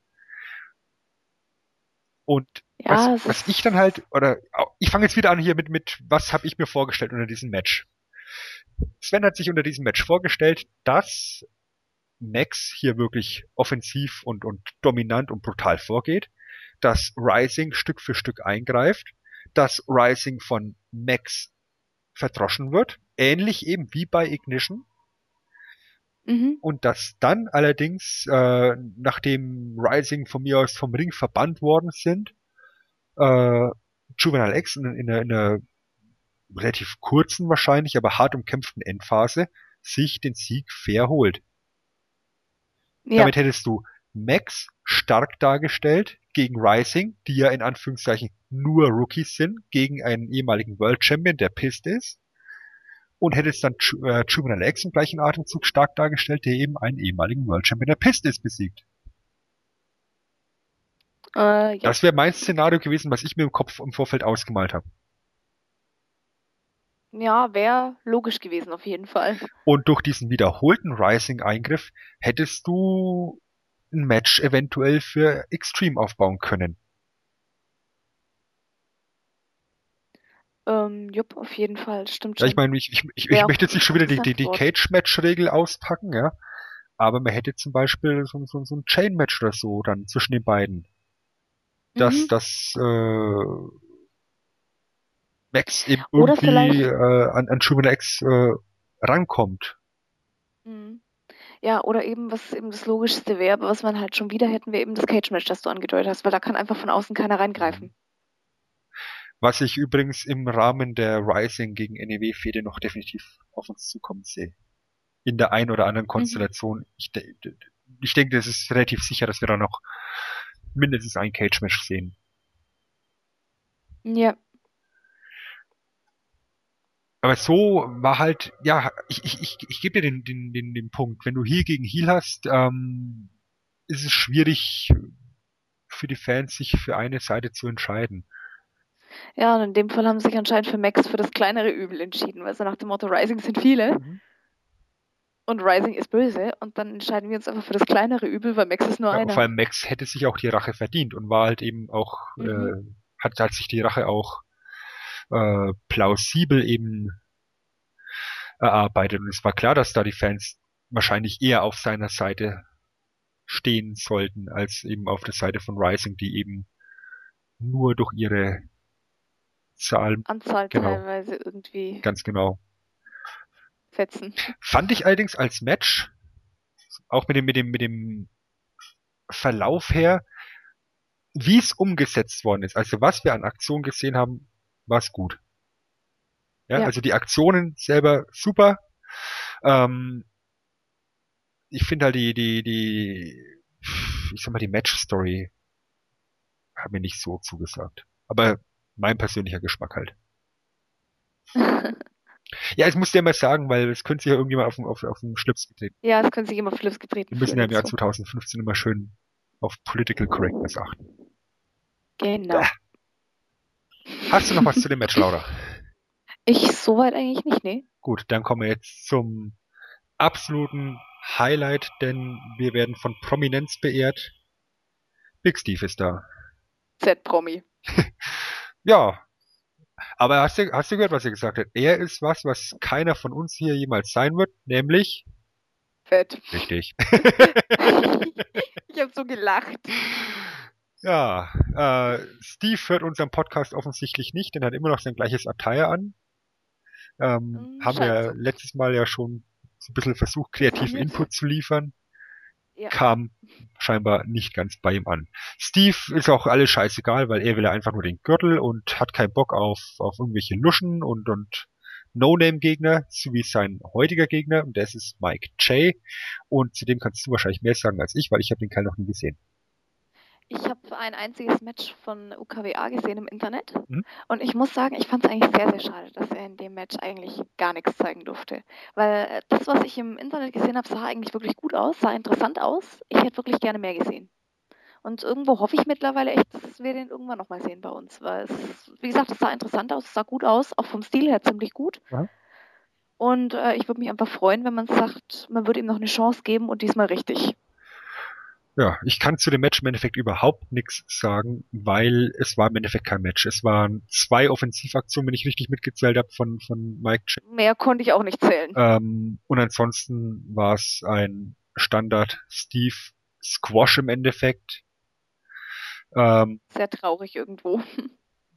Speaker 1: Und was,
Speaker 2: Ja, es
Speaker 1: was ich dann halt,
Speaker 2: ist.
Speaker 1: oder ich fange jetzt wieder an hier mit, mit, was habe ich mir vorgestellt unter diesem Match? Sven hat sich unter diesem Match vorgestellt, dass Max hier wirklich offensiv und, und dominant und brutal vorgeht, dass Rising Stück für Stück eingreift, dass Rising von Max verdroschen wird, ähnlich eben wie bei Ignition.
Speaker 2: Mhm.
Speaker 1: Und dass dann allerdings, äh, nachdem Rising von mir aus vom Ring verbannt worden sind, äh, Juvenile X in, in, einer, in einer relativ kurzen wahrscheinlich, aber hart umkämpften Endphase sich den Sieg fair holt.
Speaker 2: Ja.
Speaker 1: Damit hättest du Max stark dargestellt gegen Rising, die ja in Anführungszeichen nur Rookies sind, gegen einen ehemaligen World Champion, der pissed ist. Und hättest dann Ju- äh, Juvenile X im gleichen Atemzug stark dargestellt, der eben einen ehemaligen World Champion, der pissed ist, besiegt.
Speaker 2: Äh, ja.
Speaker 1: Das wäre mein Szenario gewesen, was ich mir im Kopf im Vorfeld ausgemalt habe.
Speaker 2: Ja, wäre logisch gewesen auf jeden Fall.
Speaker 1: Und durch diesen wiederholten Rising-Eingriff hättest du ein Match eventuell für Extreme aufbauen können.
Speaker 2: Ähm, jupp, auf jeden Fall, das stimmt
Speaker 1: Ja,
Speaker 2: schon.
Speaker 1: ich meine, ich, ich, ich,
Speaker 2: Wäre
Speaker 1: ich
Speaker 2: auch
Speaker 1: möchte jetzt nicht schon wieder die, die,
Speaker 2: interessant
Speaker 1: die
Speaker 2: worden.
Speaker 1: Cage-Match-Regel auspacken, ja. Aber man hätte zum Beispiel so, so, so ein Chain-Match oder so dann zwischen den beiden. Dass
Speaker 2: Mhm.
Speaker 1: das äh, Max eben
Speaker 2: Oder
Speaker 1: irgendwie
Speaker 2: vielleicht,
Speaker 1: äh, an, an Juvenile X äh, rankommt.
Speaker 2: mhm. Ja, oder eben, was eben das Logischste wäre, was man halt schon wieder hätten, wäre eben das Cage-Match, das du angedeutet hast, weil da kann einfach von außen keiner reingreifen.
Speaker 1: Was ich übrigens im Rahmen der Rising gegen N E W-Fehde noch definitiv auf uns zukommen sehe. In der einen oder anderen
Speaker 2: Mhm.
Speaker 1: Konstellation. Ich, de ich denke, das ist relativ sicher, dass wir da noch mindestens ein Cage-Match sehen.
Speaker 2: Ja.
Speaker 1: Aber so war halt, ja, ich, ich, ich, ich gebe dir den, den, den, den Punkt. Wenn du Heel gegen Heel hast, ähm, ist es schwierig für die Fans, sich für eine Seite zu entscheiden.
Speaker 2: Ja, und in dem Fall haben sie sich anscheinend für Max für das kleinere Übel entschieden, weil so nach dem Motto Rising sind viele
Speaker 1: Mhm.
Speaker 2: und Rising ist böse und dann entscheiden wir uns einfach für das kleinere Übel, weil Max ist nur
Speaker 1: Ja,
Speaker 2: einer.
Speaker 1: vor allem Max hätte sich auch die Rache verdient und war halt eben auch,
Speaker 2: Mhm.
Speaker 1: äh, hat, hat sich die Rache auch äh, plausibel eben erarbeitet. Und es war klar, dass da die Fans wahrscheinlich eher auf seiner Seite stehen sollten, als eben auf der Seite von Rising, die eben nur durch ihre Zahl,
Speaker 2: Anzahl
Speaker 1: genau,
Speaker 2: teilweise irgendwie
Speaker 1: ganz genau.
Speaker 2: fetzen.
Speaker 1: Fand ich allerdings als Match, auch mit dem, mit dem, mit dem Verlauf her, wie es umgesetzt worden ist, also was wir an Aktionen gesehen haben, war es gut. Ja,
Speaker 2: Ja.
Speaker 1: also die Aktionen selber super. Ähm, ich finde halt die, die, die, ich sag mal, die Match-Story hat mir nicht so zugesagt. Aber mein persönlicher Geschmack halt. Ja, es muss dir mal sagen, weil es könnte sich ja irgendjemand auf, den- auf, auf den Schlips getreten.
Speaker 2: Ja, es können sich immer Flips getreten
Speaker 1: Wir müssen
Speaker 2: fühlen
Speaker 1: ja im Jahr
Speaker 2: dazu.
Speaker 1: zweitausendfünfzehn immer schön auf Political Correctness achten.
Speaker 2: Genau.
Speaker 1: Bäh. Hast du noch was zu dem Match, Laura?
Speaker 2: Ich soweit eigentlich nicht, nee.
Speaker 1: Gut, dann kommen wir jetzt zum absoluten Highlight, denn wir werden von Prominenz beehrt. Big Steve ist da.
Speaker 2: Z-Promi.
Speaker 1: Ja, aber hast du, hast du gehört, was er gesagt hat? Er ist was, was keiner von uns hier jemals sein wird, nämlich
Speaker 2: Fett.
Speaker 1: richtig.
Speaker 2: Ich habe so gelacht.
Speaker 1: Ja, äh, Steve hört unseren Podcast offensichtlich nicht, denn er hat immer noch sein gleiches Attire an. Ähm,
Speaker 2: Hm,
Speaker 1: haben
Speaker 2: scheint
Speaker 1: wir
Speaker 2: so.
Speaker 1: letztes Mal ja schon so ein bisschen versucht, kreativen
Speaker 2: Kritisiert.
Speaker 1: Input zu liefern.
Speaker 2: Ja.
Speaker 1: Kam scheinbar nicht ganz bei ihm an. Steve ist auch alles scheißegal, weil er will ja einfach nur den Gürtel und hat keinen Bock auf, auf irgendwelche Luschen und, und No-Name-Gegner, so wie sein heutiger Gegner, und das ist Mike J. Und zu dem kannst du wahrscheinlich mehr sagen als ich, weil ich habe den Kerl noch nie gesehen.
Speaker 2: Ich habe ein einziges Match von U K W A gesehen im Internet
Speaker 1: Hm?
Speaker 2: und ich muss sagen, ich fand es eigentlich sehr, sehr schade, dass er in dem Match eigentlich gar nichts zeigen durfte. Weil äh, das, was ich im Internet gesehen habe, sah eigentlich wirklich gut aus, sah interessant aus. Ich hätte wirklich gerne mehr gesehen. Und irgendwo hoffe ich mittlerweile echt, dass wir den irgendwann nochmal sehen bei uns. Weil es, wie gesagt, es sah interessant aus, es sah gut aus, auch vom Stil her ziemlich gut.
Speaker 1: Aha.
Speaker 2: Und äh, ich würde mich einfach freuen, wenn man sagt, man würde ihm noch eine Chance geben und diesmal richtig.
Speaker 1: Ja, ich kann zu dem Match im Endeffekt überhaupt nichts sagen, weil es war im Endeffekt kein Match. Es waren zwei Offensivaktionen, wenn ich richtig mitgezählt habe, von, von Mike J.
Speaker 2: Mehr konnte ich auch nicht zählen.
Speaker 1: Ähm, und ansonsten war es ein Standard Steve Squash im Endeffekt. Ähm,
Speaker 2: Sehr traurig irgendwo.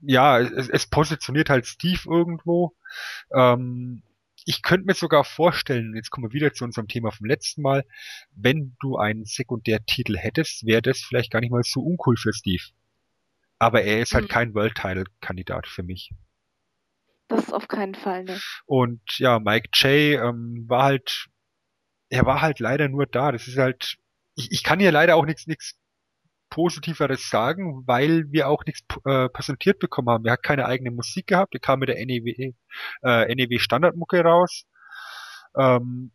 Speaker 1: ja, es, es positioniert halt Steve irgendwo. Ähm, ich könnte mir sogar vorstellen, jetzt kommen wir wieder zu unserem Thema vom letzten Mal, wenn du einen Sekundärtitel hättest, wäre das vielleicht gar nicht mal so uncool für Steve. Aber er ist halt
Speaker 2: Mhm.
Speaker 1: kein World-Title-Kandidat für mich.
Speaker 2: Das ist auf keinen Fall, ne.
Speaker 1: Und ja, Mike Jay ähm, war halt, er war halt leider nur da. Das ist halt, ich, ich kann hier leider auch nichts nichts Positiveres sagen, weil wir auch nichts äh, präsentiert bekommen haben. Er hat keine eigene Musik gehabt, er kam mit der N E W, äh, N E W Standardmucke raus. Ähm,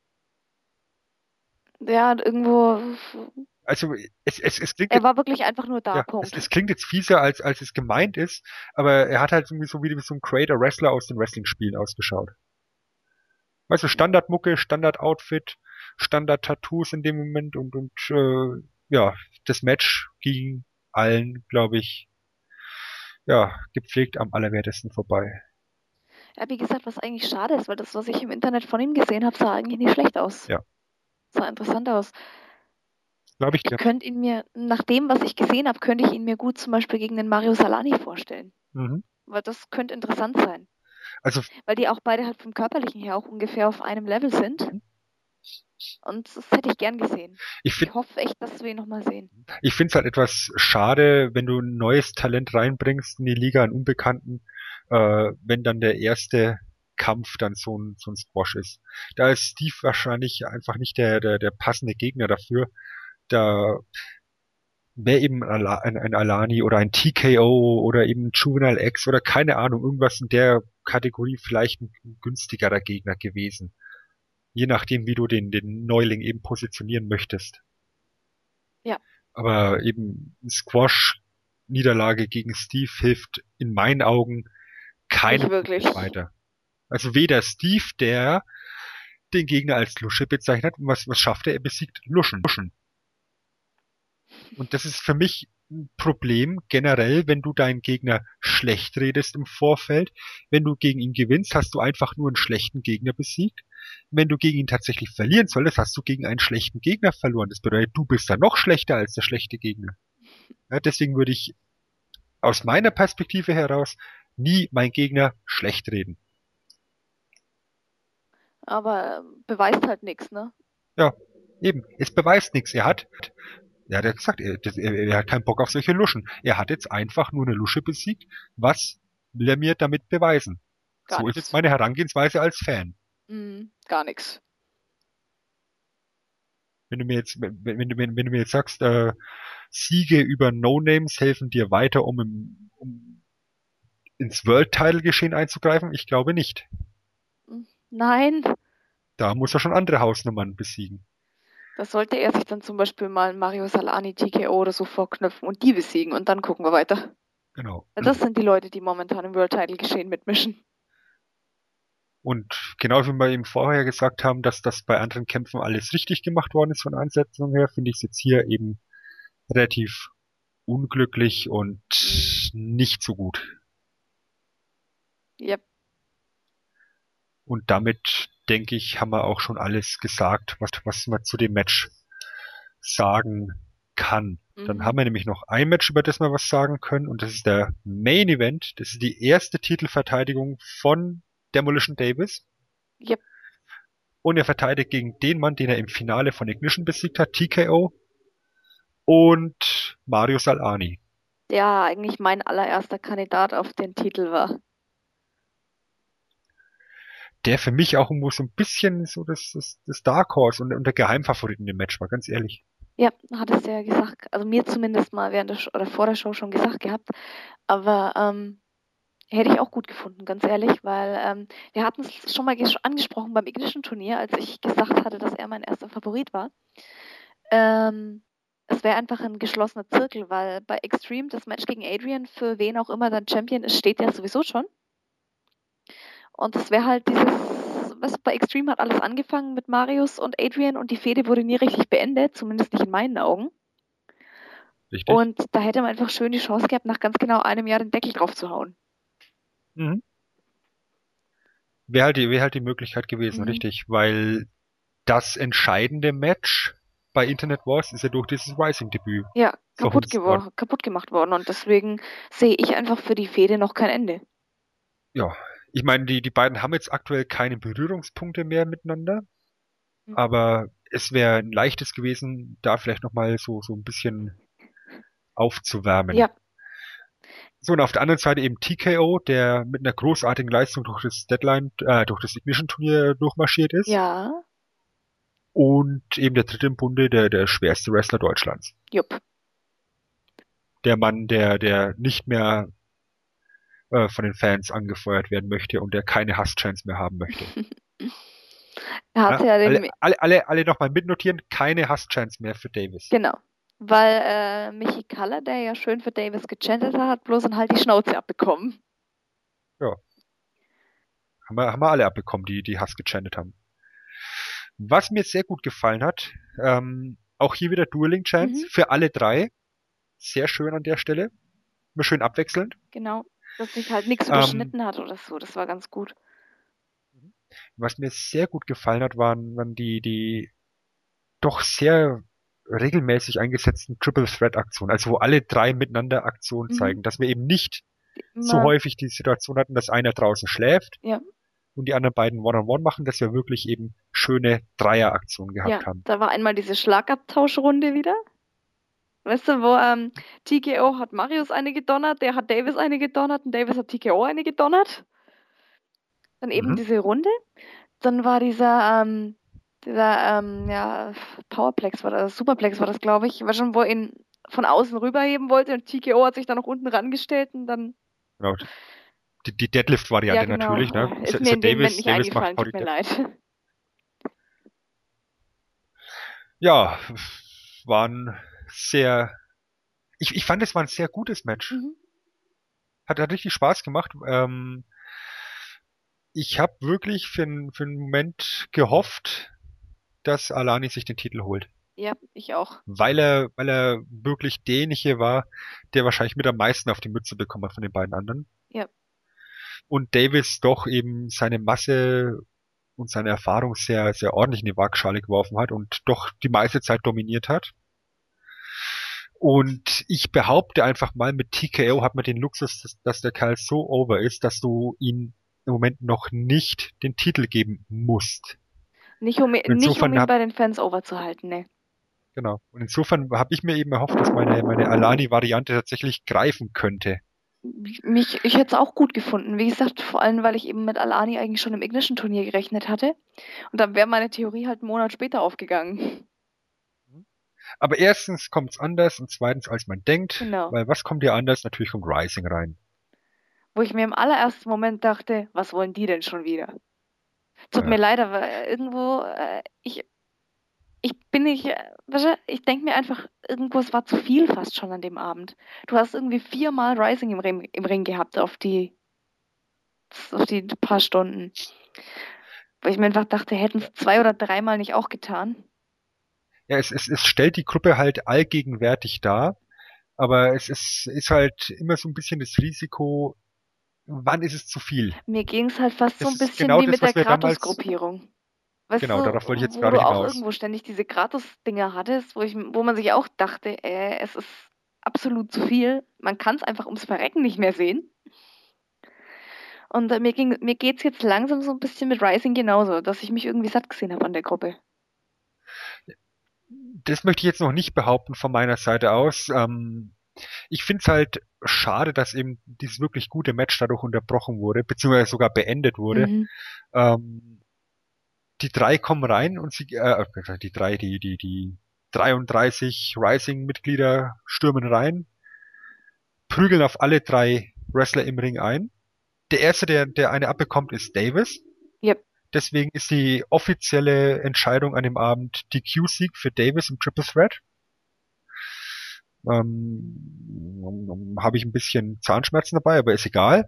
Speaker 2: Ja, und irgendwo,
Speaker 1: also es, es, es klingt
Speaker 2: er
Speaker 1: jetzt,
Speaker 2: war wirklich einfach nur da,
Speaker 1: ja, es,
Speaker 2: Punkt.
Speaker 1: es klingt jetzt fieser, als, als es gemeint ist, aber er hat halt irgendwie so wie so ein Creator Wrestler aus den Wrestling-Spielen ausgeschaut. Weißt du, Standardmucke, Standard-Outfit, Standard-Tattoos in dem Moment und, und äh, ja, das Match ging allen, glaube ich, ja, gepflegt am allerwertesten vorbei.
Speaker 2: Ja, wie gesagt, was eigentlich schade ist, weil das, was ich im Internet von ihm gesehen habe, sah eigentlich nicht schlecht aus.
Speaker 1: Ja,
Speaker 2: Sah interessant aus.
Speaker 1: glaube ich
Speaker 2: Ich
Speaker 1: gern.
Speaker 2: könnte ihn mir, nach dem, was ich gesehen habe, könnte ich ihn mir gut zum Beispiel gegen den Mario Salani vorstellen.
Speaker 1: Mhm.
Speaker 2: Weil das könnte interessant sein.
Speaker 1: Also,
Speaker 2: Weil die auch beide halt vom Körperlichen her auch ungefähr auf einem Level sind. Und das hätte ich gern gesehen.
Speaker 1: ich finde
Speaker 2: Ich hoffe echt, dass wir ihn nochmal sehen.
Speaker 1: ich finde es halt etwas schade, wenn du ein neues Talent reinbringst in die Liga, einen Unbekannten, äh, wenn dann der erste Kampf dann so ein, so ein Squash ist. Da ist Steve wahrscheinlich einfach nicht der, der, der passende Gegner dafür. Da wäre eben ein, ein, ein Alani oder ein T K O oder eben ein Juvenile X oder keine Ahnung, irgendwas in der Kategorie vielleicht ein günstigerer Gegner gewesen. Je nachdem, wie du den, den Neuling eben positionieren möchtest.
Speaker 2: Ja,
Speaker 1: Aber eben Squash-Niederlage gegen Steve hilft in meinen Augen
Speaker 2: nicht
Speaker 1: keinem
Speaker 2: wirklich.
Speaker 1: wirklich weiter. Also weder Steve, der den Gegner als Lusche bezeichnet, was, was schafft er? Er besiegt Luschen. Luschen. Und das ist für mich ein Problem generell, wenn du deinen Gegner schlecht redest im Vorfeld. Wenn du gegen ihn gewinnst, hast du einfach nur einen schlechten Gegner besiegt. Wenn du gegen ihn tatsächlich verlieren solltest, hast du gegen einen schlechten Gegner verloren. Das bedeutet, du bist dann noch schlechter als der schlechte Gegner. Ja, deswegen würde ich aus meiner Perspektive heraus nie mein Gegner schlecht reden.
Speaker 2: Aber äh, beweist halt nichts, ne?
Speaker 1: Ja, eben. Es beweist nichts. Er hat, er hat ja gesagt, er, das, er, er hat keinen Bock auf solche Luschen. Er hat jetzt einfach nur eine Lusche besiegt. Was will er mir damit beweisen?
Speaker 2: Gar
Speaker 1: So ist jetzt
Speaker 2: nichts.
Speaker 1: meine Herangehensweise als Fan.
Speaker 2: Mhm, gar nichts.
Speaker 1: Wenn du mir jetzt, wenn, wenn du, wenn, wenn du mir jetzt sagst, äh, Siege über No-Names helfen dir weiter, um, im, um ins World-Title-Geschehen einzugreifen, ich glaube nicht.
Speaker 2: Hm, nein,
Speaker 1: Da muss er schon andere Hausnummern besiegen.
Speaker 2: da sollte er sich dann zum Beispiel mal Mario Salani, T K O oder so vorknöpfen und die besiegen und dann gucken wir weiter.
Speaker 1: Genau.
Speaker 2: Weil das sind die Leute, die momentan im World Title Geschehen mitmischen.
Speaker 1: Und genauso wie wir eben vorher gesagt haben, dass das bei anderen Kämpfen alles richtig gemacht worden ist von der Ansetzung her, finde ich es jetzt hier eben relativ unglücklich und
Speaker 2: Mhm.
Speaker 1: nicht so gut.
Speaker 2: Yep.
Speaker 1: Und damit, denke ich, haben wir auch schon alles gesagt, was, was man zu dem Match sagen kann. Dann haben
Speaker 2: Mhm.
Speaker 1: wir nämlich noch ein Match, über das wir was sagen können, und das ist der Main Event. Das ist die erste Titelverteidigung von Demolition Davis.
Speaker 2: Yep.
Speaker 1: Und er verteidigt gegen den Mann, den er im Finale von Ignition besiegt hat, T K O. Und Mario Salani.
Speaker 2: Der eigentlich mein allererster Kandidat auf den Titel war.
Speaker 1: Der für mich auch irgendwo so ein bisschen so das, das, das Dark Horse und, und der Geheimfavorit in dem Match war, ganz ehrlich.
Speaker 2: Ja, hat es ja gesagt. Also mir zumindest mal während der Show, oder vor der Show schon gesagt gehabt. Aber ähm, hätte ich auch gut gefunden, ganz ehrlich, weil ähm, wir hatten es schon mal ges- angesprochen beim Ignition-Turnier, als ich gesagt hatte, dass er mein erster Favorit war. Ähm, es wäre einfach ein geschlossener Zirkel, weil bei Extreme das Match gegen Adrian, für wen auch immer dann Champion ist, steht ja sowieso schon. Und es wäre halt dieses, weißt du, bei Extreme hat alles angefangen mit Marius und Adrian und die Fehde wurde nie richtig beendet, zumindest nicht in meinen Augen.
Speaker 1: Richtig?
Speaker 2: Und da hätte man einfach schön die Chance gehabt, nach ganz genau einem Jahr den Deckel drauf zu hauen.
Speaker 1: Mhm. Wäre halt, die- wär halt die Möglichkeit gewesen,
Speaker 2: Mhm.
Speaker 1: richtig. Weil das entscheidende Match bei Internet Wars ist er durch dieses Rising-Debüt
Speaker 2: Ja, kaputt,
Speaker 1: verhunzt worden.
Speaker 2: gewor- kaputt gemacht worden. Und deswegen sehe ich einfach für die Fehde noch kein Ende.
Speaker 1: Ja, ich meine, die, die beiden haben jetzt aktuell keine Berührungspunkte mehr miteinander,
Speaker 2: Mhm.
Speaker 1: aber es wäre ein leichtes gewesen, da vielleicht nochmal so, so ein bisschen aufzuwärmen.
Speaker 2: Ja,
Speaker 1: So, und auf der anderen Seite eben T K O, der mit einer großartigen Leistung durch das Deadline, äh, durch das Ignition-Turnier durchmarschiert ist.
Speaker 2: ja,
Speaker 1: Und eben der dritte im Bunde, der, der schwerste Wrestler Deutschlands.
Speaker 2: jupp.
Speaker 1: Der Mann, der, der nicht mehr äh, von den Fans angefeuert werden möchte und der keine Hasschance mehr haben möchte.
Speaker 2: Er hatte
Speaker 1: Ja,
Speaker 2: ja
Speaker 1: alle,
Speaker 2: den,
Speaker 1: alle, alle, alle nochmal mitnotieren, keine Hasschance mehr für Davis.
Speaker 2: genau. Weil äh, Michi Kaller, der ja schön für Davis gechantet hat, hat bloß dann halt die Schnauze abbekommen.
Speaker 1: Ja. Haben wir, haben wir alle abbekommen, die, die Hass gechantet haben. Was mir sehr gut gefallen hat, ähm, auch hier wieder Dueling Chants
Speaker 2: Mhm.
Speaker 1: für alle drei. Sehr schön an der Stelle. Immer schön abwechselnd.
Speaker 2: Genau. Dass sich halt nichts
Speaker 1: Ähm,
Speaker 2: überschnitten hat oder so. Das war ganz gut.
Speaker 1: was mir sehr gut gefallen hat, waren, waren die, die doch sehr regelmäßig eingesetzten Triple Threat Aktionen. Also wo alle drei miteinander Aktionen
Speaker 2: Mhm.
Speaker 1: zeigen. Dass wir eben nicht so
Speaker 2: Immer,
Speaker 1: häufig die Situation hatten, dass einer draußen schläft
Speaker 2: ja,
Speaker 1: und die anderen beiden One-on-One machen, dass wir wirklich eben schöne Dreier-Aktionen
Speaker 2: ja.
Speaker 1: gehabt haben.
Speaker 2: Da war einmal diese Schlagabtauschrunde wieder. Weißt du, wo ähm, T K O hat Marius eine gedonnert, der hat Davis eine gedonnert und Davis hat T K O eine gedonnert. Dann eben
Speaker 1: Mhm.
Speaker 2: diese Runde. Dann war dieser, ähm, dieser, ähm, ja, Powerplex war das, Superplex war das, glaube ich, war schon, wo er ihn von außen rüberheben wollte und T K O hat sich dann noch unten rangestellt und dann,
Speaker 1: Genau. Die, die
Speaker 2: ja,
Speaker 1: Deadlift-Variante
Speaker 2: genau,
Speaker 1: natürlich, ne? Ist,
Speaker 2: ist
Speaker 1: ja- ist
Speaker 2: mir
Speaker 1: ja
Speaker 2: in dem Moment
Speaker 1: Davis,
Speaker 2: nicht
Speaker 1: Davis macht
Speaker 2: eingefallen, tut
Speaker 1: Body
Speaker 2: mir
Speaker 1: Dead.
Speaker 2: leid.
Speaker 1: Ja, war ein sehr, ich, ich fand, es war ein sehr gutes Match.
Speaker 2: Mhm.
Speaker 1: Hat, hat richtig Spaß gemacht. Ähm, ich habe wirklich für, n- für einen Moment gehofft, dass Alani sich den Titel holt.
Speaker 2: Ja, ich auch.
Speaker 1: Weil er, weil er wirklich derjenige war, der wahrscheinlich mit am meisten auf die Mütze bekommen hat von den beiden anderen.
Speaker 2: Ja,
Speaker 1: Und Davis doch eben seine Masse und seine Erfahrung sehr, sehr ordentlich in die Waagschale geworfen hat und doch die meiste Zeit dominiert hat. Und ich behaupte einfach mal, mit T K O hat man den Luxus, dass, dass der Kerl so over ist, dass du ihn im Moment noch nicht den Titel geben musst.
Speaker 2: nicht um,
Speaker 1: Und
Speaker 2: nicht um
Speaker 1: insofern
Speaker 2: ihn
Speaker 1: hab,
Speaker 2: bei den Fans overzuhalten, ne.
Speaker 1: genau. Und insofern habe ich mir eben erhofft, dass meine, meine Alani-Variante tatsächlich greifen könnte.
Speaker 2: Mich, ich hätte es auch gut gefunden. Wie gesagt, vor allem, weil ich eben mit Alani eigentlich schon im Ignition-Turnier gerechnet hatte. Und dann wäre meine Theorie halt einen Monat später aufgegangen.
Speaker 1: Aber erstens kommt's anders und zweitens, als man denkt,
Speaker 2: Genau.
Speaker 1: weil was kommt dir anders? Natürlich kommt Rising rein.
Speaker 2: Wo ich mir im allerersten Moment dachte, was wollen die denn schon wieder? Tut mir
Speaker 1: Ja.
Speaker 2: leid, aber irgendwo, äh, ich, ich bin nicht, äh, weißt du, ich denke mir einfach, irgendwo, es war zu viel fast schon an dem Abend. Du hast irgendwie viermal Rising im Ring, im Ring gehabt auf die, auf die paar Stunden. Wo ich mir einfach dachte, hätten es zwei oder dreimal nicht auch getan.
Speaker 1: Ja, es, es, es stellt die Gruppe halt allgegenwärtig dar, aber es ist, ist halt immer so ein bisschen das Risiko, wann ist es zu viel?
Speaker 2: Mir ging es halt fast so
Speaker 1: Das
Speaker 2: ein
Speaker 1: ist
Speaker 2: bisschen
Speaker 1: genau
Speaker 2: wie
Speaker 1: das,
Speaker 2: mit der
Speaker 1: was wir damals,
Speaker 2: Kratos-Gruppierung. Weißt du,
Speaker 1: genau, darauf wollte ich jetzt
Speaker 2: wo
Speaker 1: gerade
Speaker 2: du auch
Speaker 1: hinaus.
Speaker 2: irgendwo ständig diese Kratos-Dinger hattest, wo, ich, wo man sich auch dachte, äh, es ist absolut zu viel. Man kann es einfach ums Verrecken nicht mehr sehen. Und äh, mir, ging, mir geht es jetzt langsam so ein bisschen mit Rising genauso, dass ich mich irgendwie satt gesehen habe an der Gruppe.
Speaker 1: Das möchte ich jetzt noch nicht behaupten von meiner Seite aus. Ähm, ich finde es halt schade, dass eben dieses wirklich gute Match dadurch unterbrochen wurde, beziehungsweise sogar beendet wurde.
Speaker 2: Mhm.
Speaker 1: Ähm, die drei kommen rein und sie, äh, die drei, die, die, die dreiunddreißig Rising-Mitglieder stürmen rein, prügeln auf alle drei Wrestler im Ring ein. Der erste, der, der eine abbekommt, ist Davis.
Speaker 2: Yep.
Speaker 1: Deswegen ist die offizielle Entscheidung an dem Abend D Q-Sieg für Davis im Triple Threat. Ähm, habe ich ein bisschen Zahnschmerzen dabei, aber ist egal.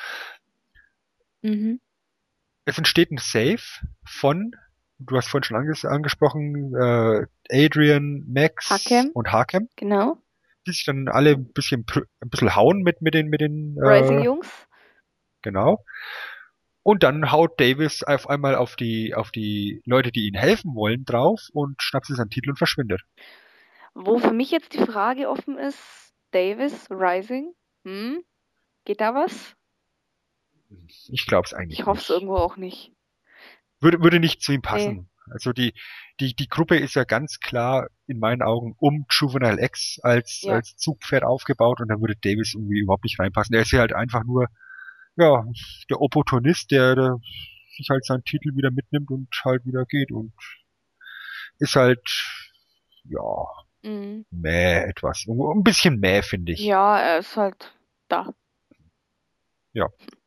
Speaker 2: Mhm.
Speaker 1: Es entsteht ein Save von, du hast vorhin schon anges angesprochen, äh, Adrian, Max
Speaker 2: Hakem.
Speaker 1: und Hakem,
Speaker 2: Genau.
Speaker 1: die sich dann alle ein bisschen, ein bisschen hauen mit, mit den, mit den, äh,
Speaker 2: Rising-Jungs.
Speaker 1: genau. Und dann haut Davis auf einmal auf die, auf die Leute, die ihnen helfen wollen, drauf und schnappt sich seinen Titel und verschwindet.
Speaker 2: Wo für mich jetzt die Frage offen ist, Davis, Rising, hm, geht da was?
Speaker 1: Ich glaube es
Speaker 2: Ich
Speaker 1: eigentlich
Speaker 2: hoffe es
Speaker 1: nicht.
Speaker 2: irgendwo auch nicht.
Speaker 1: Würde, würde nicht zu ihm
Speaker 2: Nee.
Speaker 1: passen. Also die, die, die Gruppe ist ja ganz klar in meinen Augen um Juvenile X als,
Speaker 2: Ja.
Speaker 1: als Zugpferd aufgebaut und da würde Davis irgendwie überhaupt nicht reinpassen. Er ist ja halt einfach nur, ja, der Opportunist, der, der sich halt seinen Titel wieder mitnimmt und halt wieder geht und ist halt, ja,
Speaker 2: Mhm.
Speaker 1: mäh etwas. Ein bisschen mäh, finde ich.
Speaker 2: Ja, er ist halt da.
Speaker 1: Ja.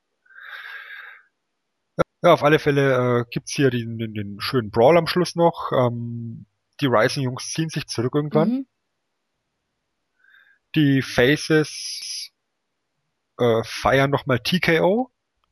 Speaker 1: Ja, auf alle Fälle äh, gibt's hier den, den, den schönen Brawl am Schluss noch. Ähm, die Rising-Jungs ziehen sich zurück irgendwann.
Speaker 2: Mhm.
Speaker 1: Die Faces äh, feiern nochmal T K O,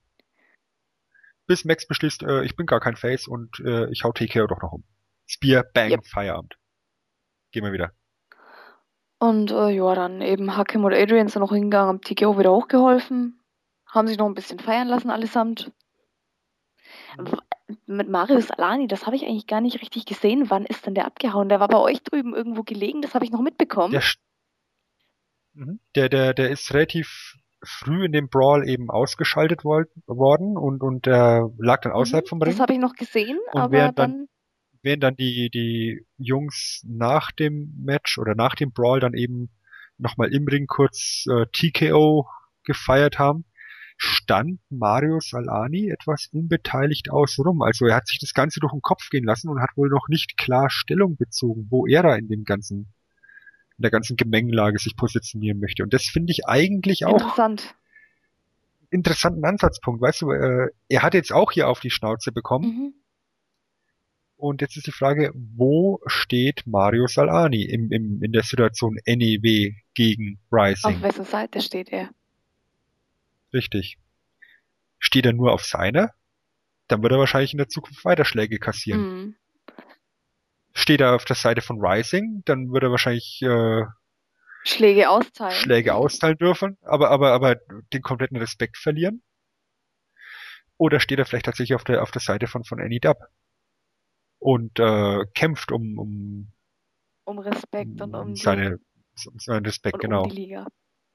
Speaker 1: bis Max beschließt, äh, ich bin gar kein Face und äh, ich hau T K O doch noch um. Spear, Bang,
Speaker 2: Yep.
Speaker 1: Feierabend. Gehen wir wieder.
Speaker 2: Und äh, ja, dann eben Hakim und Adrian sind noch hingegangen, haben T K O wieder hochgeholfen, haben sich noch ein bisschen feiern lassen allesamt. W- Mit Marius Alani, das habe ich eigentlich gar nicht richtig gesehen. Wann ist denn der abgehauen? Der war bei euch drüben irgendwo gelegen, das habe ich noch mitbekommen.
Speaker 1: Der, st- mhm. der, der, der ist relativ früh in dem Brawl eben ausgeschaltet wol- worden und, und der lag dann
Speaker 2: Mhm,
Speaker 1: außerhalb vom
Speaker 2: das
Speaker 1: Ring.
Speaker 2: habe ich noch gesehen,
Speaker 1: Und
Speaker 2: aber
Speaker 1: während dann
Speaker 2: dann.
Speaker 1: während dann die, die Jungs nach dem Match oder nach dem Brawl dann eben nochmal im Ring kurz äh, T K O gefeiert haben, stand Mario Salani etwas unbeteiligt außen rum. Also er hat sich das Ganze durch den Kopf gehen lassen und hat wohl noch nicht klar Stellung bezogen, wo er da in dem ganzen, in der ganzen Gemengelage sich positionieren möchte. Und das finde ich eigentlich auch
Speaker 2: Interessant.
Speaker 1: interessanten Ansatzpunkt. Weißt du, äh, er hat jetzt auch hier auf die Schnauze bekommen.
Speaker 2: Mhm.
Speaker 1: Und jetzt ist die Frage, wo steht Mario Salani im, im, in der Situation N E W gegen
Speaker 2: Auf
Speaker 1: Rising?
Speaker 2: wessen Seite steht er?
Speaker 1: Richtig. Steht er nur auf seiner? Dann wird er wahrscheinlich in der Zukunft weiter Schläge kassieren.
Speaker 2: Mhm.
Speaker 1: Steht er auf der Seite von Rising? Dann wird er wahrscheinlich äh,
Speaker 2: Schläge austeilen.
Speaker 1: Schläge austeilen dürfen, aber, aber, aber den kompletten Respekt verlieren. Oder steht er vielleicht tatsächlich auf der, auf der Seite von, von N E W und äh, kämpft um, um,
Speaker 2: Um Respekt und
Speaker 1: um
Speaker 2: um die
Speaker 1: seine, um seinen Respekt,
Speaker 2: und um die
Speaker 1: genau.
Speaker 2: Liga.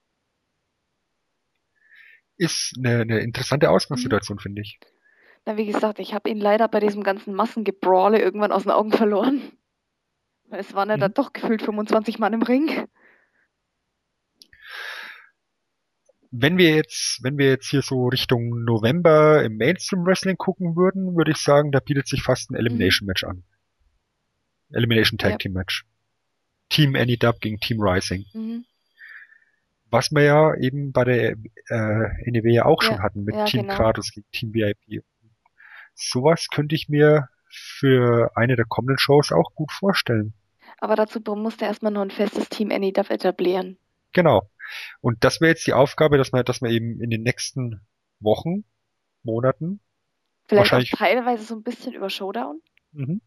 Speaker 1: Ist eine, eine interessante
Speaker 2: Mhm.
Speaker 1: Ausgangssituation, finde ich.
Speaker 2: Na, wie gesagt, ich habe ihn leider bei diesem ganzen Massengebrawle irgendwann aus den Augen verloren. Weil es waren ja da
Speaker 1: Mhm.
Speaker 2: doch gefühlt fünfundzwanzig Mann im Ring.
Speaker 1: Wenn wir jetzt, wenn wir jetzt hier so Richtung November im Mainstream Wrestling gucken würden, würde ich sagen, da bietet sich fast ein
Speaker 2: Mhm.
Speaker 1: Elimination Match an. Elimination Tag
Speaker 2: Ja.
Speaker 1: Team Match. Team N E W gegen Team Rising.
Speaker 2: Mhm.
Speaker 1: Was wir ja eben bei der äh, N E W ja auch
Speaker 2: Ja,
Speaker 1: schon hatten mit
Speaker 2: ja,
Speaker 1: Team
Speaker 2: genau.
Speaker 1: Kratos gegen Team V I P. Sowas könnte ich mir für eine der kommenden Shows auch gut vorstellen.
Speaker 2: Aber dazu musste erstmal noch ein festes Team N E W etablieren.
Speaker 1: Genau. Und das wäre jetzt die Aufgabe, dass man, dass man eben in den nächsten Wochen, Monaten,
Speaker 2: Vielleicht auch
Speaker 1: wahrscheinlich
Speaker 2: teilweise so ein bisschen über Showdown.
Speaker 1: mhm,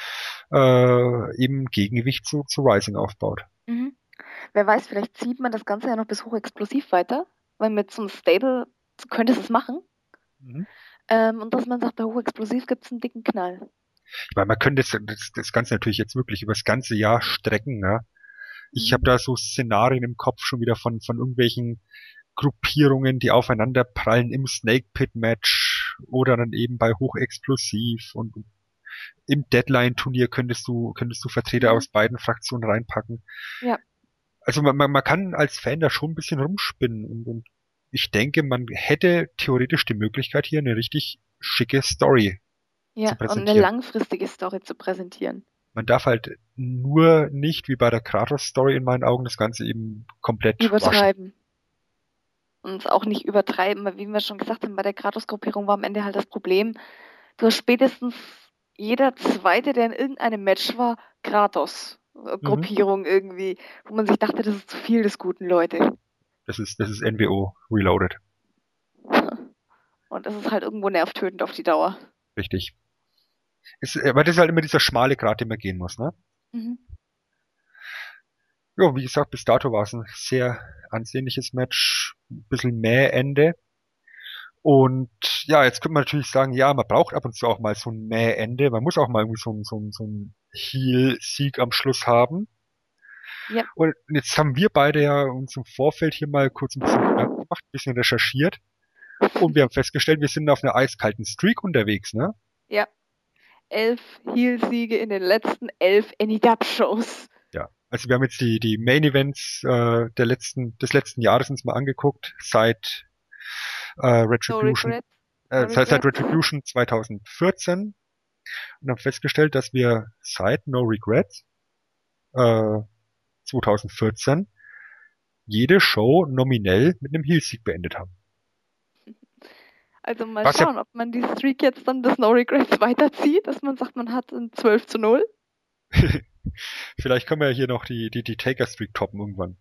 Speaker 1: äh, eben Gegengewicht zu, zu Rising aufbaut.
Speaker 2: Mhm. Wer weiß, vielleicht zieht man das Ganze ja noch bis hochexplosiv weiter, weil mit so einem Stable könnte es machen.
Speaker 1: Mhm.
Speaker 2: Ähm, und dass man sagt, bei hochexplosiv gibt es einen dicken Knall.
Speaker 1: Ich meine, man könnte das, das, das Ganze natürlich jetzt wirklich über das ganze Jahr strecken. Ja? Ich habe
Speaker 2: Mhm.
Speaker 1: da so Szenarien im Kopf schon wieder von, von irgendwelchen Gruppierungen, die aufeinander prallen im Snake Pit Match oder dann eben bei Hochexplosiv und im Deadline-Turnier könntest du, könntest du Vertreter
Speaker 2: Mhm.
Speaker 1: aus beiden Fraktionen reinpacken.
Speaker 2: Ja.
Speaker 1: Also man, man, man kann als Fan da schon ein bisschen rumspinnen und, und ich denke, man hätte theoretisch die Möglichkeit, hier eine richtig schicke Story
Speaker 2: Ja,
Speaker 1: zu
Speaker 2: und eine
Speaker 1: präsentieren.
Speaker 2: langfristige Story zu präsentieren.
Speaker 1: Man darf halt nur nicht, wie bei der Kratos-Story in meinen Augen, das Ganze eben komplett waschen.
Speaker 2: Übertreiben. Und es auch nicht übertreiben, weil wie wir schon gesagt haben, bei der Kratos-Gruppierung war am Ende halt das Problem, du hast spätestens jeder Zweite, der in irgendeinem Match war,
Speaker 1: Mhm.
Speaker 2: Kratos-Gruppierung irgendwie, wo man sich dachte, das ist zu viel des guten Leute.
Speaker 1: Das ist, das ist N W O Reloaded.
Speaker 2: Und das ist halt irgendwo nervtötend auf die Dauer.
Speaker 1: Richtig. Ist, aber das ist halt immer dieser schmale Grat, den man gehen muss, ne?
Speaker 2: Mhm.
Speaker 1: Ja, wie gesagt, bis dato war es ein sehr ansehnliches Match. Ein bisschen mehr Ende. Und ja, jetzt könnte man natürlich sagen, ja, man braucht ab und zu auch mal so ein Mähende. Man muss auch mal irgendwie so ein, so ein, so ein Heel-Sieg am Schluss haben.
Speaker 2: Ja.
Speaker 1: Und jetzt haben wir beide ja uns im Vorfeld hier mal kurz ein bisschen Gedanken gemacht, ein bisschen recherchiert. Und wir haben festgestellt, wir sind auf einer eiskalten Streak unterwegs, ne?
Speaker 2: Ja. Elf Heel-Siege in den letzten elf Any Dub-Shows.
Speaker 1: Ja. Also wir haben jetzt die, die Main Events äh, der letzten, des letzten Jahres uns mal angeguckt, seit äh,
Speaker 2: No
Speaker 1: Retribution,
Speaker 2: regret. No
Speaker 1: äh, seit, seit
Speaker 2: regret.
Speaker 1: Retribution zwanzig vierzehn und haben festgestellt, dass wir seit No Regrets äh, zwanzig vierzehn jede Show nominell mit einem Heel-Sieg beendet haben.
Speaker 2: Also mal
Speaker 1: Was ja,
Speaker 2: schauen, ob man die Streak jetzt dann bis No Regrets weiterzieht, dass man sagt, man hat ein zwölf zu null.
Speaker 1: vielleicht können wir ja hier noch die, die, die Taker-Streak toppen irgendwann.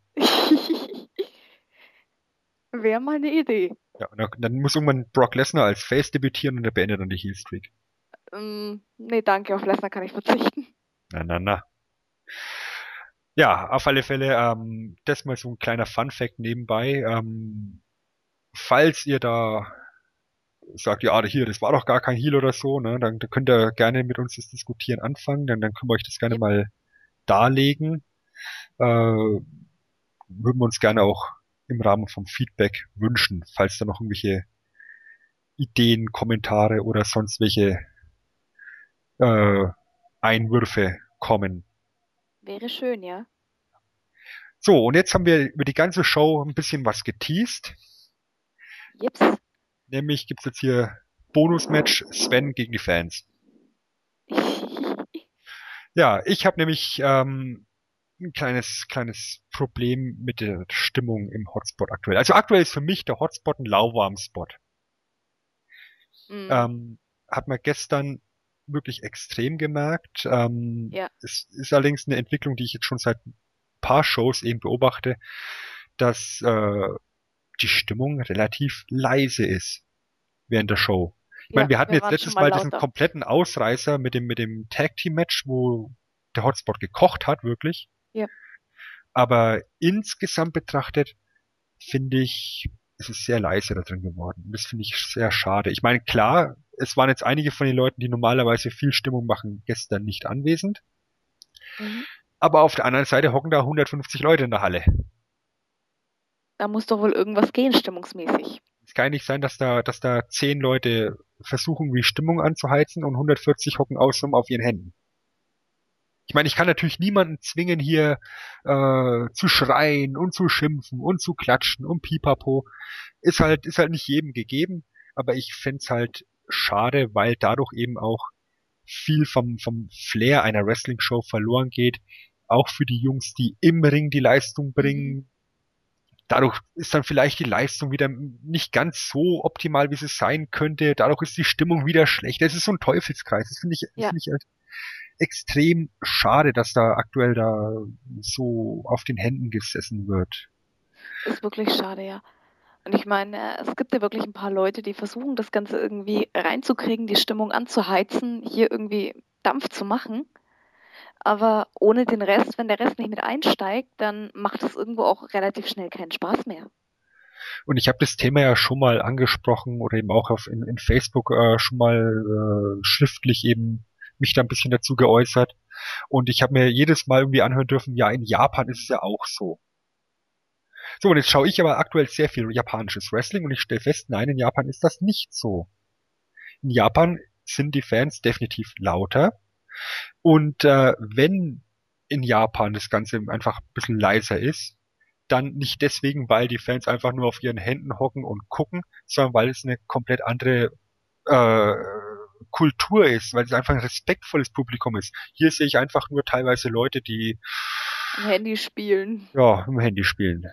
Speaker 2: Wäre mal eine Idee.
Speaker 1: Ja, und dann, dann muss irgendwann Brock Lesnar als Face debütieren und er beendet dann die Heel-Streak.
Speaker 2: Ähm, nee, danke, auf Lesnar kann ich verzichten.
Speaker 1: Na, na, na. Ja, auf alle Fälle, ähm, das mal so ein kleiner Fun-Fact nebenbei. Ähm, falls ihr da sagt, ja, hier, das war doch gar kein Heal oder so, ne, dann, dann könnt ihr gerne mit uns das Diskutieren anfangen, dann, dann können wir euch das gerne
Speaker 2: Yep.
Speaker 1: mal darlegen. Äh, würden wir uns gerne auch im Rahmen vom Feedback wünschen, falls da noch irgendwelche Ideen, Kommentare oder sonst welche äh, Einwürfe kommen.
Speaker 2: Wäre schön, ja.
Speaker 1: So, und jetzt haben wir über die ganze Show ein bisschen was geteased.
Speaker 2: Jips.
Speaker 1: Nämlich gibt's jetzt hier Bonus-Match Sven gegen die Fans. Ja, ich habe nämlich ähm, ein kleines kleines Problem mit der Stimmung im Hotspot aktuell. Also aktuell ist für mich der Hotspot ein lauwarm Spot.
Speaker 2: mm,
Speaker 1: Ähm, hat man gestern wirklich extrem gemerkt. Ähm,
Speaker 2: ja.
Speaker 1: Es ist allerdings eine Entwicklung, die ich jetzt schon seit ein paar Shows eben beobachte, dass äh, die Stimmung relativ leise ist während der Show. Ich meine,
Speaker 2: Ja,
Speaker 1: wir hatten
Speaker 2: wir
Speaker 1: jetzt
Speaker 2: waren schon
Speaker 1: letztes
Speaker 2: mal
Speaker 1: Mal diesen
Speaker 2: lauter.
Speaker 1: kompletten Ausreißer mit dem mit dem Tag Team Match, wo der Hotspot gekocht hat, wirklich.
Speaker 2: Ja.
Speaker 1: Aber insgesamt betrachtet finde ich, es ist sehr leise da drin geworden. Und das finde ich sehr schade. Ich meine, klar, es waren jetzt einige von den Leuten, die normalerweise viel Stimmung machen, gestern nicht anwesend.
Speaker 2: Mhm.
Speaker 1: Aber auf der anderen Seite hocken da hundertfünfzig Leute in der Halle.
Speaker 2: Da muss doch wohl irgendwas gehen, stimmungsmäßig.
Speaker 1: Es kann ja nicht sein, dass da, dass da zehn Leute versuchen, wie Stimmung anzuheizen und hundertvierzig hocken außenrum auf ihren Händen. Ich meine, ich kann natürlich niemanden zwingen, hier äh, zu schreien und zu schimpfen und zu klatschen und pipapo. Ist halt, ist halt nicht jedem gegeben, aber ich fänd's halt schade, weil dadurch eben auch viel vom, vom Flair einer Wrestling-Show verloren geht. Auch für die Jungs, die im Ring die Leistung bringen.
Speaker 2: Mhm.
Speaker 1: Dadurch ist dann vielleicht die Leistung wieder nicht ganz so optimal, wie sie sein könnte. Dadurch ist die Stimmung wieder schlecht. Es ist so ein Teufelskreis. Das finde ich, das
Speaker 2: Ja.
Speaker 1: finde ich halt extrem schade, dass da aktuell da so auf den Händen gesessen wird.
Speaker 2: Ist wirklich schade, ja. Und ich meine, äh, es gibt ja wirklich ein paar Leute, die versuchen, das Ganze irgendwie reinzukriegen, die Stimmung anzuheizen, hier irgendwie Dampf zu machen. Aber ohne den Rest, wenn der Rest nicht mit einsteigt, dann macht es irgendwo auch relativ schnell keinen Spaß mehr.
Speaker 1: Und ich habe das Thema ja schon mal angesprochen oder eben auch auf in, in Facebook äh, schon mal äh, schriftlich eben mich da ein bisschen dazu geäußert. Und ich habe mir jedes Mal irgendwie anhören dürfen, ja, in Japan ist es ja auch so. So, und jetzt schaue ich aber aktuell sehr viel japanisches Wrestling und ich stelle fest, nein, in Japan ist das nicht so. In Japan sind die Fans definitiv lauter. Und äh, wenn in Japan das Ganze einfach ein bisschen leiser ist, dann nicht deswegen, weil die Fans einfach nur auf ihren Händen hocken und gucken, sondern weil es eine komplett andere äh, Kultur ist, weil es einfach ein respektvolles Publikum ist. Hier sehe ich einfach nur teilweise Leute, die
Speaker 2: Am Handy spielen.
Speaker 1: ja im Handy spielen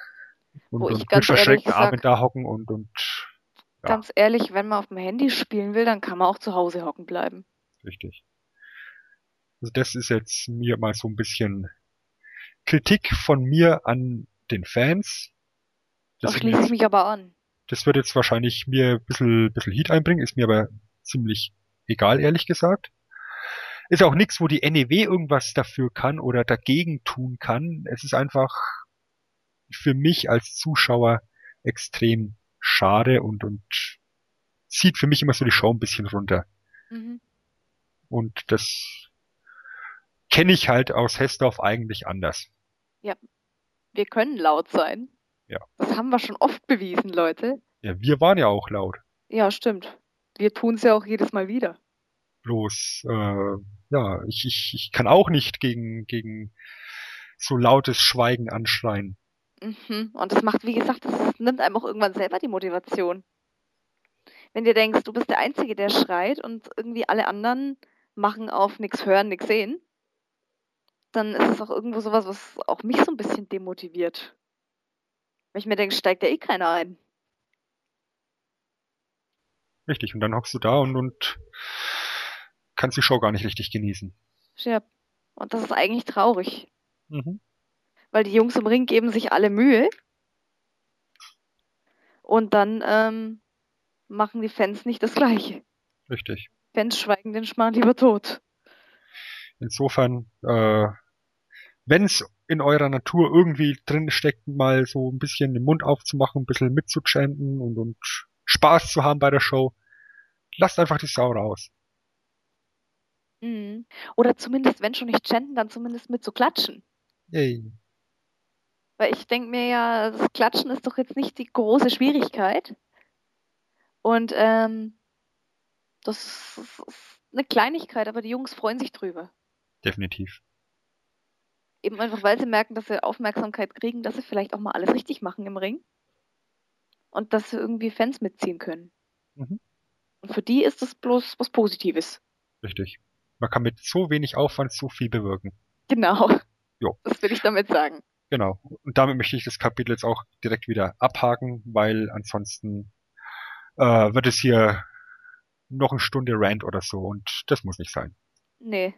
Speaker 2: Wo
Speaker 1: und,
Speaker 2: ich
Speaker 1: und mit
Speaker 2: ganz ehrlich
Speaker 1: verschränkten Armen
Speaker 2: sag,
Speaker 1: da hocken und und ja,
Speaker 2: ganz ehrlich, wenn man auf dem Handy spielen will, dann kann man auch zu Hause hocken bleiben.
Speaker 1: richtig. Also das ist jetzt mir mal so ein bisschen Kritik von mir an den Fans.
Speaker 2: Da
Speaker 1: Das wird
Speaker 2: schließe ich
Speaker 1: jetzt,
Speaker 2: mich aber an.
Speaker 1: das wird jetzt wahrscheinlich mir ein bisschen, bisschen Heat einbringen, ist mir aber ziemlich egal, ehrlich gesagt. Ist auch nichts, wo die N E W irgendwas dafür kann oder dagegen tun kann. Es ist einfach für mich als Zuschauer extrem schade und, und zieht für mich immer so die Show ein bisschen runter.
Speaker 2: Mhm.
Speaker 1: Und das kenne ich halt aus Hessdorf eigentlich anders.
Speaker 2: Ja, wir können laut sein.
Speaker 1: Ja.
Speaker 2: Das haben wir schon oft bewiesen, Leute.
Speaker 1: Ja, wir waren ja auch laut.
Speaker 2: Ja, stimmt. Wir tun es ja auch jedes Mal wieder.
Speaker 1: Bloß, äh, ja, ich, ich, ich kann auch nicht gegen, gegen so lautes Schweigen anschreien.
Speaker 2: Mhm. Und das macht, wie gesagt, das nimmt einem auch irgendwann selber die Motivation. Wenn dir denkst, du bist der Einzige, der schreit und irgendwie alle anderen machen auf nichts hören, nichts sehen, dann ist es auch irgendwo sowas, was auch mich so ein bisschen demotiviert. Weil ich mir denke, steigt ja eh keiner ein.
Speaker 1: Richtig, und dann hockst du da und, und kannst die Show gar nicht richtig genießen.
Speaker 2: Ja. Und das ist eigentlich traurig.
Speaker 1: Mhm.
Speaker 2: Weil die Jungs im Ring geben sich alle Mühe. Und dann ähm, machen die Fans nicht das Gleiche.
Speaker 1: Richtig.
Speaker 2: Fans schweigen den Schmarrn lieber tot.
Speaker 1: Insofern, äh, wenn es in eurer Natur irgendwie drin steckt, mal so ein bisschen den Mund aufzumachen, ein bisschen mitzuchanten und, und Spaß zu haben bei der Show, lasst einfach die Sau raus.
Speaker 2: Mhm. Oder zumindest, wenn schon nicht chanten, dann zumindest mit zu klatschen.
Speaker 1: Yay.
Speaker 2: Weil ich denke mir ja, das Klatschen ist doch jetzt nicht die große Schwierigkeit. Und ähm, das ist eine Kleinigkeit, aber die Jungs freuen sich drüber.
Speaker 1: Definitiv.
Speaker 2: Eben einfach, weil sie merken, dass sie Aufmerksamkeit kriegen, dass sie vielleicht auch mal alles richtig machen im Ring. Und dass sie irgendwie Fans mitziehen können.
Speaker 1: Mhm.
Speaker 2: Und für die ist das bloß was Positives.
Speaker 1: Richtig. Man kann mit so wenig Aufwand so viel bewirken.
Speaker 2: Genau.
Speaker 1: Jo.
Speaker 2: Das will ich damit sagen.
Speaker 1: Genau. Und damit möchte ich das Kapitel jetzt auch direkt wieder abhaken, weil ansonsten äh, wird es hier noch eine Stunde Rant oder so und das muss nicht sein.
Speaker 2: Nee.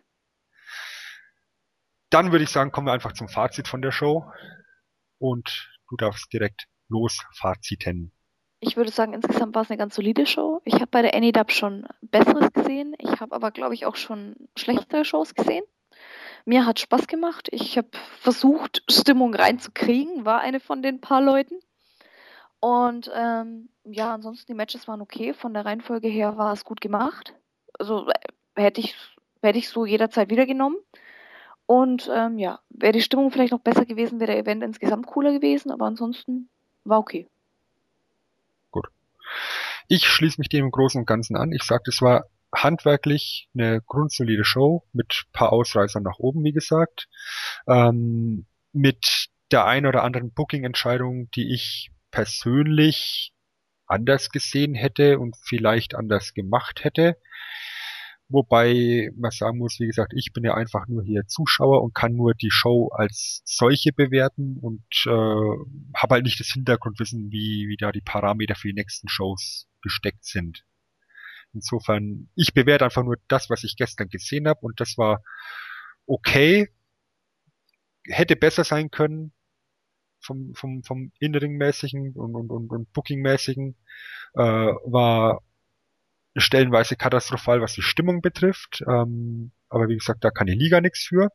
Speaker 1: Dann würde ich sagen, kommen wir einfach zum Fazit von der Show und du darfst direkt losfaziten.
Speaker 2: Ich würde sagen, insgesamt war es eine ganz solide Show. Ich habe bei der N E W schon Besseres gesehen. Ich habe aber, glaube ich, auch schon schlechtere Shows gesehen. Mir hat Spaß gemacht. Ich habe versucht, Stimmung reinzukriegen, war eine von den paar Leuten. Und ähm, ja, ansonsten die Matches waren okay. Von der Reihenfolge her war es gut gemacht. Also äh, hätte ich, hätte ich so jederzeit wieder genommen. Und ähm, ja, wäre die Stimmung vielleicht noch besser gewesen, wäre der Event insgesamt cooler gewesen. Aber ansonsten war okay.
Speaker 1: Gut. Ich schließe mich dem im Großen und Ganzen an. Ich sage, es war handwerklich eine grundsolide Show mit paar Ausreißern nach oben, wie gesagt. Ähm, mit der ein oder anderen Booking-Entscheidung, die ich persönlich anders gesehen hätte und vielleicht anders gemacht hätte. Wobei man sagen muss, wie gesagt, ich bin ja einfach nur hier Zuschauer und kann nur die Show als solche bewerten und äh, habe halt nicht das Hintergrundwissen, wie, wie da die Parameter für die nächsten Shows gesteckt sind. Insofern, ich bewerte einfach nur das, was ich gestern gesehen habe und das war okay, hätte besser sein können vom, vom, vom In-Ring-mäßigen und, und, und, und Booking-mäßigen, äh, war stellenweise katastrophal, was die Stimmung betrifft. Ähm, aber wie gesagt, da kann die Liga nichts für.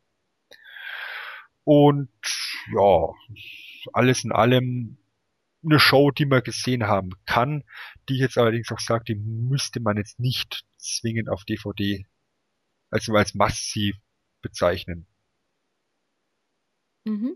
Speaker 1: Und ja, alles in allem eine Show, die man gesehen haben kann, die ich jetzt allerdings auch sage, die müsste man jetzt nicht zwingend auf D V D, also als Must-See bezeichnen.
Speaker 2: Mhm.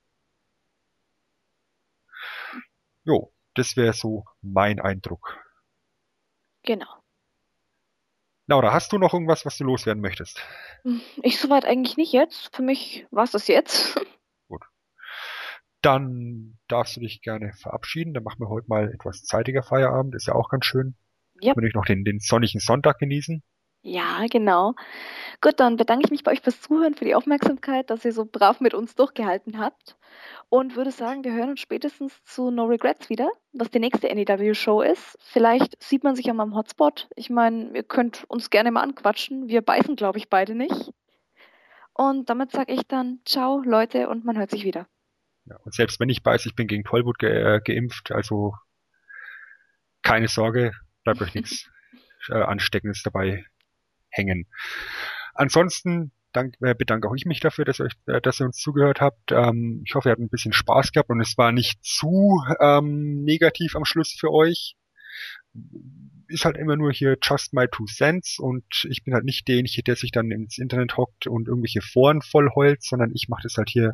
Speaker 1: Jo, das wäre so mein Eindruck.
Speaker 2: Genau.
Speaker 1: Laura, hast du noch irgendwas, was du loswerden möchtest?
Speaker 2: Ich soweit eigentlich nicht jetzt. Für mich war es das jetzt.
Speaker 1: Gut. Dann darfst du dich gerne verabschieden. Dann machen wir heute mal etwas zeitiger Feierabend. Ist ja auch ganz schön.
Speaker 2: Ja.
Speaker 1: Würde ich noch den, den sonnigen Sonntag genießen.
Speaker 2: Ja, genau. Gut, dann bedanke ich mich bei euch fürs Zuhören, für die Aufmerksamkeit, dass ihr so brav mit uns durchgehalten habt. Und würde sagen, wir hören uns spätestens zu No Regrets wieder, was die nächste N E W-Show ist. Vielleicht sieht man sich ja mal am Hotspot. Ich meine, ihr könnt uns gerne mal anquatschen. Wir beißen, glaube ich, beide nicht. Und damit sage ich dann Ciao, Leute, und man hört sich wieder.
Speaker 1: Ja, und selbst wenn ich beiß, ich bin gegen Tollwut ge äh, geimpft, also keine Sorge, bleibt euch nichts äh, Ansteckendes dabei hängen. Ansonsten dank, äh, bedanke auch ich mich dafür, dass, euch, äh, dass ihr uns zugehört habt. Ähm, ich hoffe, ihr habt ein bisschen Spaß gehabt und es war nicht zu ähm, negativ am Schluss für euch. ist halt immer nur hier just my two cents und ich bin halt nicht derjenige, der sich dann ins Internet hockt und irgendwelche Foren vollheult, sondern ich mache das halt hier,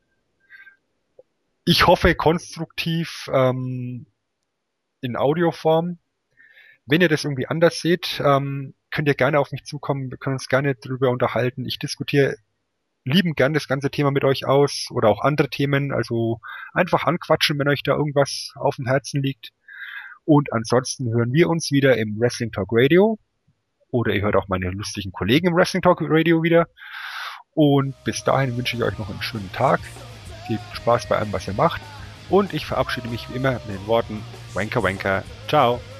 Speaker 1: ich hoffe, konstruktiv ähm, in Audioform. Wenn ihr das irgendwie anders seht, ähm, könnt ihr gerne auf mich zukommen, wir können uns gerne drüber unterhalten. Ich diskutiere liebend gern das ganze Thema mit euch aus oder auch andere Themen, also einfach anquatschen, wenn euch da irgendwas auf dem Herzen liegt. Und ansonsten hören wir uns wieder im Wrestling Talk Radio oder ihr hört auch meine lustigen Kollegen im Wrestling Talk Radio wieder. Und bis dahin wünsche ich euch noch einen schönen Tag, viel Spaß bei allem, was ihr macht und ich verabschiede mich wie immer mit den Worten Wanker Wanker, ciao!